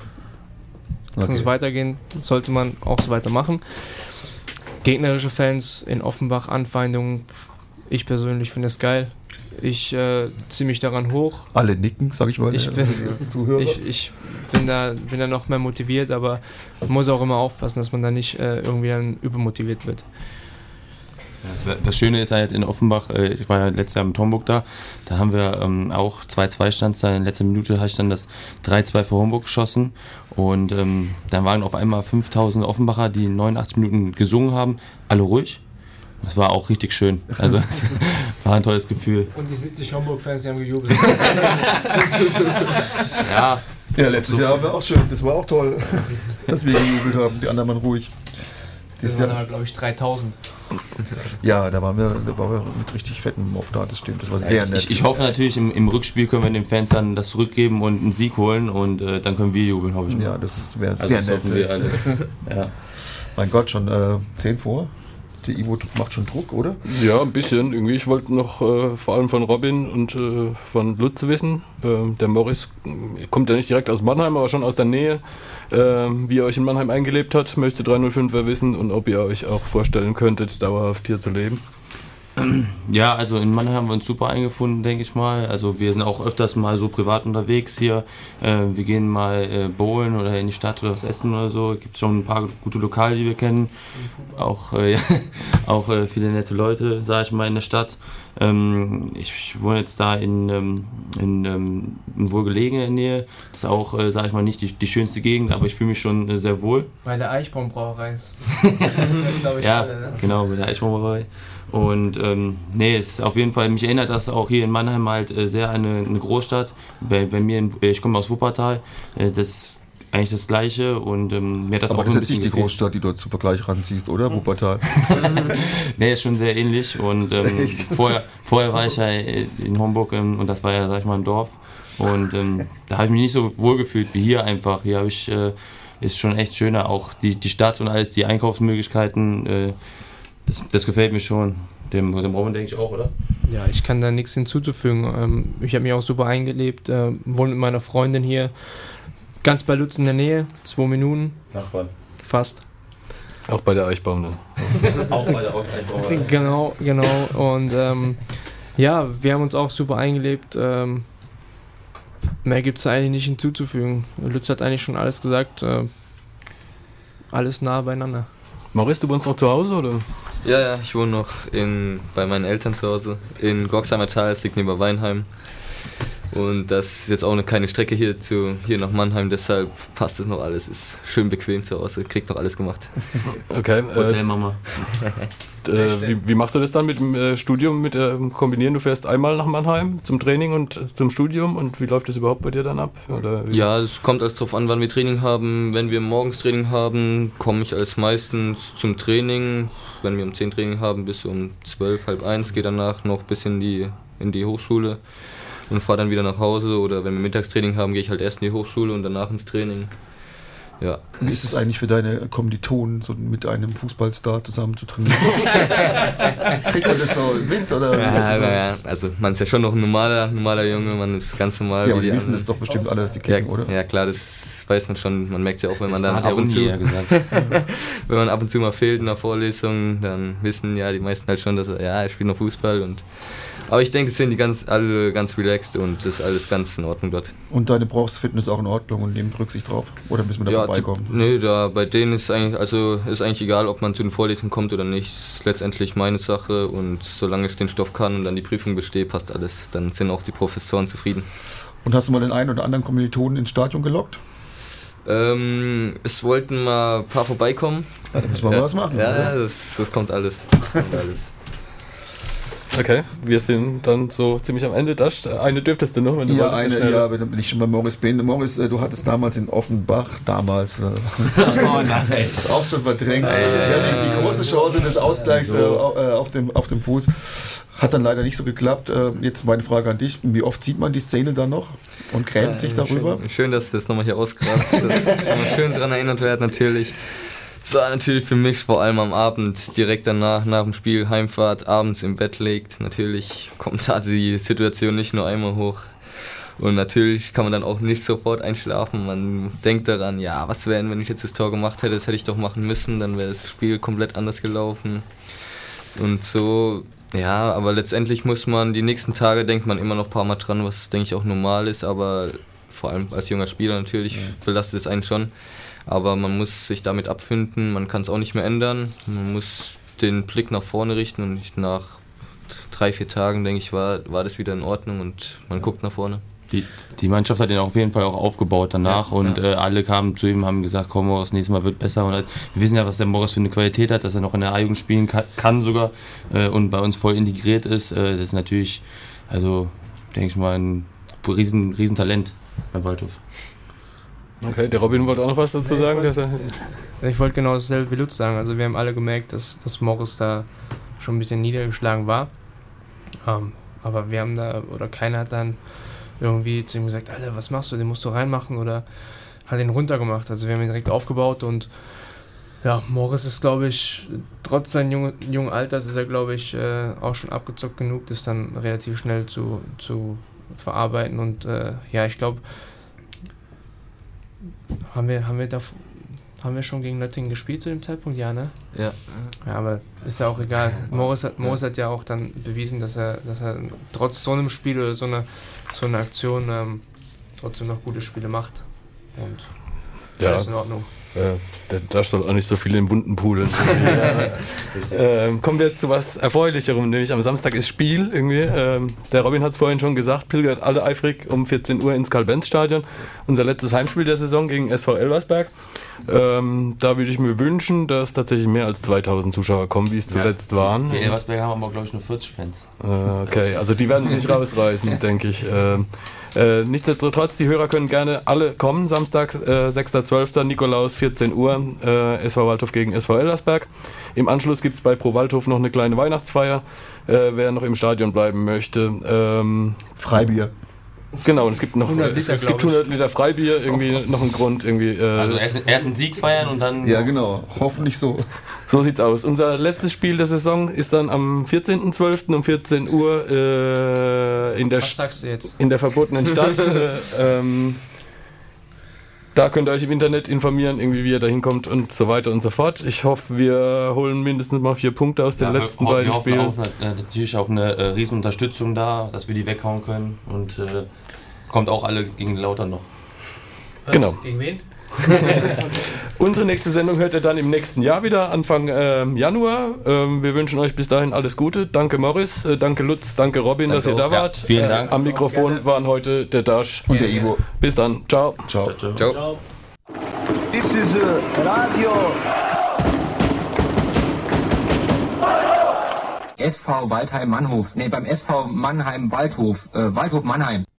Es Okay. muss weitergehen, sollte man auch so weitermachen. Gegnerische Fans in Offenbach, Anfeindungen, ich persönlich finde es geil. Ich äh, ziehe mich daran hoch. Alle nicken, sag ich mal. Ich äh, bin, die Zuhörer. ich, ich bin, da, bin da noch mehr motiviert, aber man muss auch immer aufpassen, dass man da nicht äh, irgendwie dann übermotiviert wird. Das Schöne ist halt in Offenbach, äh, ich war ja letztes Jahr mit Homburg da, da haben wir ähm, auch zwei zwei stand da, in letzter Minute habe ich dann das drei zwei für Homburg geschossen und ähm, dann waren auf einmal fünftausend Offenbacher, die neunundachtzig Minuten gesungen haben, alle ruhig. Das war auch richtig schön, also es war ein tolles Gefühl. Und die siebzig Homburg-Fans, die haben gejubelt. Ja, Ja, letztes Jahr haben wir auch schön, das war auch toll, dass wir gejubelt haben, die anderen waren ruhig. Das Dieses waren Jahr, aber, glaube ich, dreitausend. ja, da waren, wir, da waren wir mit richtig fetten Mob da, das stimmt, das war sehr nett. ich, ich hoffe natürlich, im, im Rückspiel können wir den Fans dann das zurückgeben und einen Sieg holen und äh, dann können wir jubeln, hoffe ich mal. Ja, das wäre Also sehr das nett. hoffen wir alle. Ja. Mein Gott, schon äh, zehn vor? Der Ivo macht schon Druck, oder? Ja, ein bisschen. Irgendwie, ich wollte noch äh, vor allem von Robin und äh, von Lutz wissen. Ähm, der Morris äh, kommt ja nicht direkt aus Mannheim, aber schon aus der Nähe. Ähm, wie ihr euch in Mannheim eingelebt habt, möchte drei null fünfer wissen und ob ihr euch auch vorstellen könntet, dauerhaft hier zu leben. Ja, also in Mannheim haben wir uns super eingefunden, denke ich mal. Also wir sind auch öfters mal so privat unterwegs hier. Äh, wir gehen mal äh, bowlen oder in die Stadt oder was essen oder so. Gibt schon ein paar gute Lokale, die wir kennen. Auch, äh, ja, auch äh, viele nette Leute, sage ich mal, in der Stadt. Ähm, ich wohne jetzt da in, ähm, in, ähm, in wohlgelegener Nähe. Das ist auch, äh, sage ich mal, nicht die, die schönste Gegend, aber ich fühle mich schon äh, sehr wohl. Weil der Eichbaumbrauerei ist. Das ist, glaube ich, Ja, alle, ne? genau, bei der Eichbaumbrauerei. Und ähm, nee, es ist auf jeden Fall, mich erinnert das auch hier in Mannheim halt äh, sehr an eine, eine Großstadt. Bei, bei mir, in, ich komme aus Wuppertal, äh, das ist eigentlich das Gleiche und ähm, mir hat das Aber auch das ein ist jetzt bisschen nicht die gefehlt. Großstadt, die du zum Vergleich ranziehst, oder? Wuppertal. Nee, ist schon sehr ähnlich und ähm, vorher, vorher war ich ja in Homburg ähm, und das war ja, sag ich mal, ein Dorf und ähm, da habe ich mich nicht so wohl gefühlt wie hier einfach. Hier habe ich, äh, ist schon echt schöner, auch die, die Stadt und alles, die Einkaufsmöglichkeiten, äh, das, das gefällt mir schon. Dem, dem Robin denke ich auch, oder? Ja, ich kann da nichts hinzuzufügen. Ähm, ich habe mich auch super eingelebt, äh, wohne mit meiner Freundin hier, ganz bei Lutz in der Nähe, zwei Minuten, Nachbarn. fast. Auch bei der Eichbaum dann. Auch bei der Eichbaumbrauerei. Genau, genau. Und ähm, ja, wir haben uns auch super eingelebt. Ähm, mehr gibt es eigentlich nicht hinzuzufügen. Lutz hat eigentlich schon alles gesagt. Äh, alles nah beieinander. Maurice, du wohnst noch zu Hause, oder? Ja, ja, ich wohne noch in, bei meinen Eltern zu Hause in Gorxheimer Tal, es liegt neben Weinheim. Und das ist jetzt auch eine keine Strecke hier zu hier nach Mannheim, deshalb passt es noch alles. Ist schön bequem zu Hause, kriegt noch alles gemacht. Okay. Hotelmama. Äh, wie, wie machst du das dann mit dem äh, Studium, mit äh, kombinieren? Du fährst einmal nach Mannheim zum Training und äh, zum Studium und wie läuft das überhaupt bei dir dann ab? Oder wie? Ja, es kommt alles drauf an, wann wir Training haben. Wenn wir morgens Training haben, komme ich als meistens zum Training. Wenn wir um zehn Training haben, bis um zwölf, halb eins, gehe danach noch bis in die, in die Hochschule und fahre dann wieder nach Hause. Oder wenn wir Mittagstraining haben, gehe ich halt erst in die Hochschule und danach ins Training. Ja. Wie ist es eigentlich für deine Kommilitonen, so mit einem Fußballstar zusammen zu trainieren? Kriegt man das so mit? Oder ja, ja, ja, also man ist ja schon noch ein normaler, normaler Junge, man ist ganz normal. Ja, aber wie die die wissen das doch bestimmt alle, dass die kicken, ja, oder? Ja klar, das weiß man schon, man merkt es ja auch, wenn man Das dann hat ab und zu, ja gesagt. wenn man ab und zu mal fehlt in der Vorlesung, dann wissen ja die meisten halt schon, dass er, ja, ich spiele noch Fußball und aber ich denke, es sind die ganz, alle ganz relaxed und es ist alles ganz in Ordnung dort. Und deine Brauchsfitness auch in Ordnung und nehmen Rücksicht drauf? Oder müssen wir da ja, vorbeikommen? Nee, da bei denen ist eigentlich, also ist eigentlich egal, ob man zu den Vorlesungen kommt oder nicht. Es ist letztendlich meine Sache und solange ich den Stoff kann und dann die Prüfung bestehe, passt alles. Dann sind auch die Professoren zufrieden. Und hast du mal den einen oder anderen Kommilitonen ins Stadion gelockt? Ähm, es wollten mal ein paar vorbeikommen. Ja, da müssen wir ja, mal was machen. Ja, oder? ja das, das kommt alles. Das kommt alles. Okay, wir sind dann so ziemlich am Ende. Das eine dürftest du noch, wenn du Ja, wolltest, eine, schneller. ja, wenn ich schon bei Morris bin. Morris, äh, du hattest damals in Offenbach, damals, äh, Oh nein. auch schon verdrängt, ja, die, die große Chance des Ausgleichs äh, auf, dem, auf dem Fuß. Hat dann leider nicht so geklappt. Äh, jetzt meine Frage an dich, wie oft sieht man die Szene dann noch und grämt Ja, sich darüber? Schön, schön, dass du das nochmal hier ausgrast. Dass man schön dran erinnert wird, natürlich. Es war natürlich für mich vor allem am Abend, direkt danach, nach dem Spiel, Heimfahrt, abends im Bett liegt. Natürlich kommt da die Situation nicht nur einmal hoch. Und natürlich kann man dann auch nicht sofort einschlafen. Man denkt daran, ja, was wäre, wenn ich jetzt das Tor gemacht hätte, das hätte ich doch machen müssen, dann wäre das Spiel komplett anders gelaufen. Und so, ja, aber letztendlich muss man, die nächsten Tage denkt man immer noch ein paar Mal dran, was denke ich auch normal ist, aber vor allem als junger Spieler natürlich belastet es einen schon. Aber man muss sich damit abfinden, man kann es auch nicht mehr ändern. Man muss den Blick nach vorne richten und nicht nach drei, vier Tagen, denke ich, war, war das wieder in Ordnung und man guckt nach vorne. Die, die Mannschaft hat ihn auf jeden Fall auch aufgebaut danach ja, und ja. Äh, alle kamen zu ihm, haben gesagt, komm Morris, nächstes Mal wird besser. Und halt, wir wissen ja, was der Morris für eine Qualität hat, dass er noch in der A-Jugend spielen kann, kann sogar äh, und bei uns voll integriert ist. Äh, das ist natürlich, also denke ich mal, ein riesen, riesen Talent bei Waldhof. Okay, der Robin wollte auch noch was dazu sagen. Dass er Ich wollte genau dasselbe wie Lutz sagen. Also wir haben alle gemerkt, dass, dass Morris da schon ein bisschen niedergeschlagen war. Ähm, aber wir haben da, oder keiner hat dann irgendwie zu ihm gesagt, Alter, was machst du, den musst du reinmachen, oder hat ihn runtergemacht. Also wir haben ihn direkt aufgebaut und ja, Morris ist, glaube ich, trotz seines jungen, jungen Alters ist er, glaube ich, äh, auch schon abgezockt genug, das dann relativ schnell zu, zu verarbeiten und äh, ja, ich glaube, Haben wir, haben wir da haben wir schon gegen Nöttingen gespielt zu dem Zeitpunkt? Ja, ne? Ja. Ja, aber ist ja auch egal. Morris hat, Morris hat ja auch dann bewiesen, dass er, dass er trotz so einem Spiel oder so einer so eine Aktion ähm, trotzdem noch gute Spiele macht. Und ja, ist in Ordnung. Äh, der Josh soll auch nicht so viel in den bunten Poolen. ähm, kommen wir zu was Erfreulicherem, nämlich am Samstag ist Spiel irgendwie. Ähm, der Robin hat es vorhin schon gesagt, pilgert alle eifrig um vierzehn Uhr ins Karl-Benz-Stadion. Unser letztes Heimspiel der Saison gegen S V Elversberg. Ähm, da würde ich mir wünschen, dass tatsächlich mehr als zweitausend Zuschauer kommen, wie es zuletzt ja, waren. Die Elversberger haben aber, glaube ich, nur vierzig Fans. Äh, okay, also die werden es nicht rausreißen, denke ich. Ähm, Äh, nichtsdestotrotz, die Hörer können gerne alle kommen. Samstag, äh, sechster zwölfter Nikolaus, vierzehn Uhr, äh, S V Waldhof gegen S V Elversberg. Im Anschluss gibt es bei Pro Waldhof noch eine kleine Weihnachtsfeier, äh, wer noch im Stadion bleiben möchte. Ähm, Freibier. Genau, und es gibt noch hundert Liter, es gibt hundert Liter Freibier, irgendwie noch einen Grund. Irgendwie, äh, Also erst, erst einen Sieg feiern und dann... Ja, genau. Hoffentlich so. So sieht's aus. Unser letztes Spiel der Saison ist dann am vierzehnten zwölften um vierzehn Uhr äh, in, der Was sagst du jetzt? in der verbotenen Stadt. äh, ähm, da könnt ihr euch im Internet informieren, irgendwie wie ihr da hinkommt und so weiter und so fort. Ich hoffe, wir holen mindestens mal vier Punkte aus den Ja, letzten wir beiden hoffen Spielen. auf, äh, natürlich auf eine äh, riesen Unterstützung da, dass wir die weghauen können und äh, kommt auch alle gegen Lautern noch. Genau. Gegen wen? Unsere nächste Sendung hört ihr dann im nächsten Jahr wieder, Anfang ähm, Januar. Ähm, wir wünschen euch bis dahin alles Gute. Danke Morris, äh, danke Lutz, danke Robin, Danke dass ihr auch. da wart. Ja, vielen Dank. Äh, am Mikrofon waren heute der Dash Und der Ivo. Bis dann. Ciao. Ciao. Ciao, ciao. Ciao. This is uh, Radio. S V Waldheim Mannhof. Nee, beim S V Mannheim Waldhof. Äh, Waldhof Mannheim.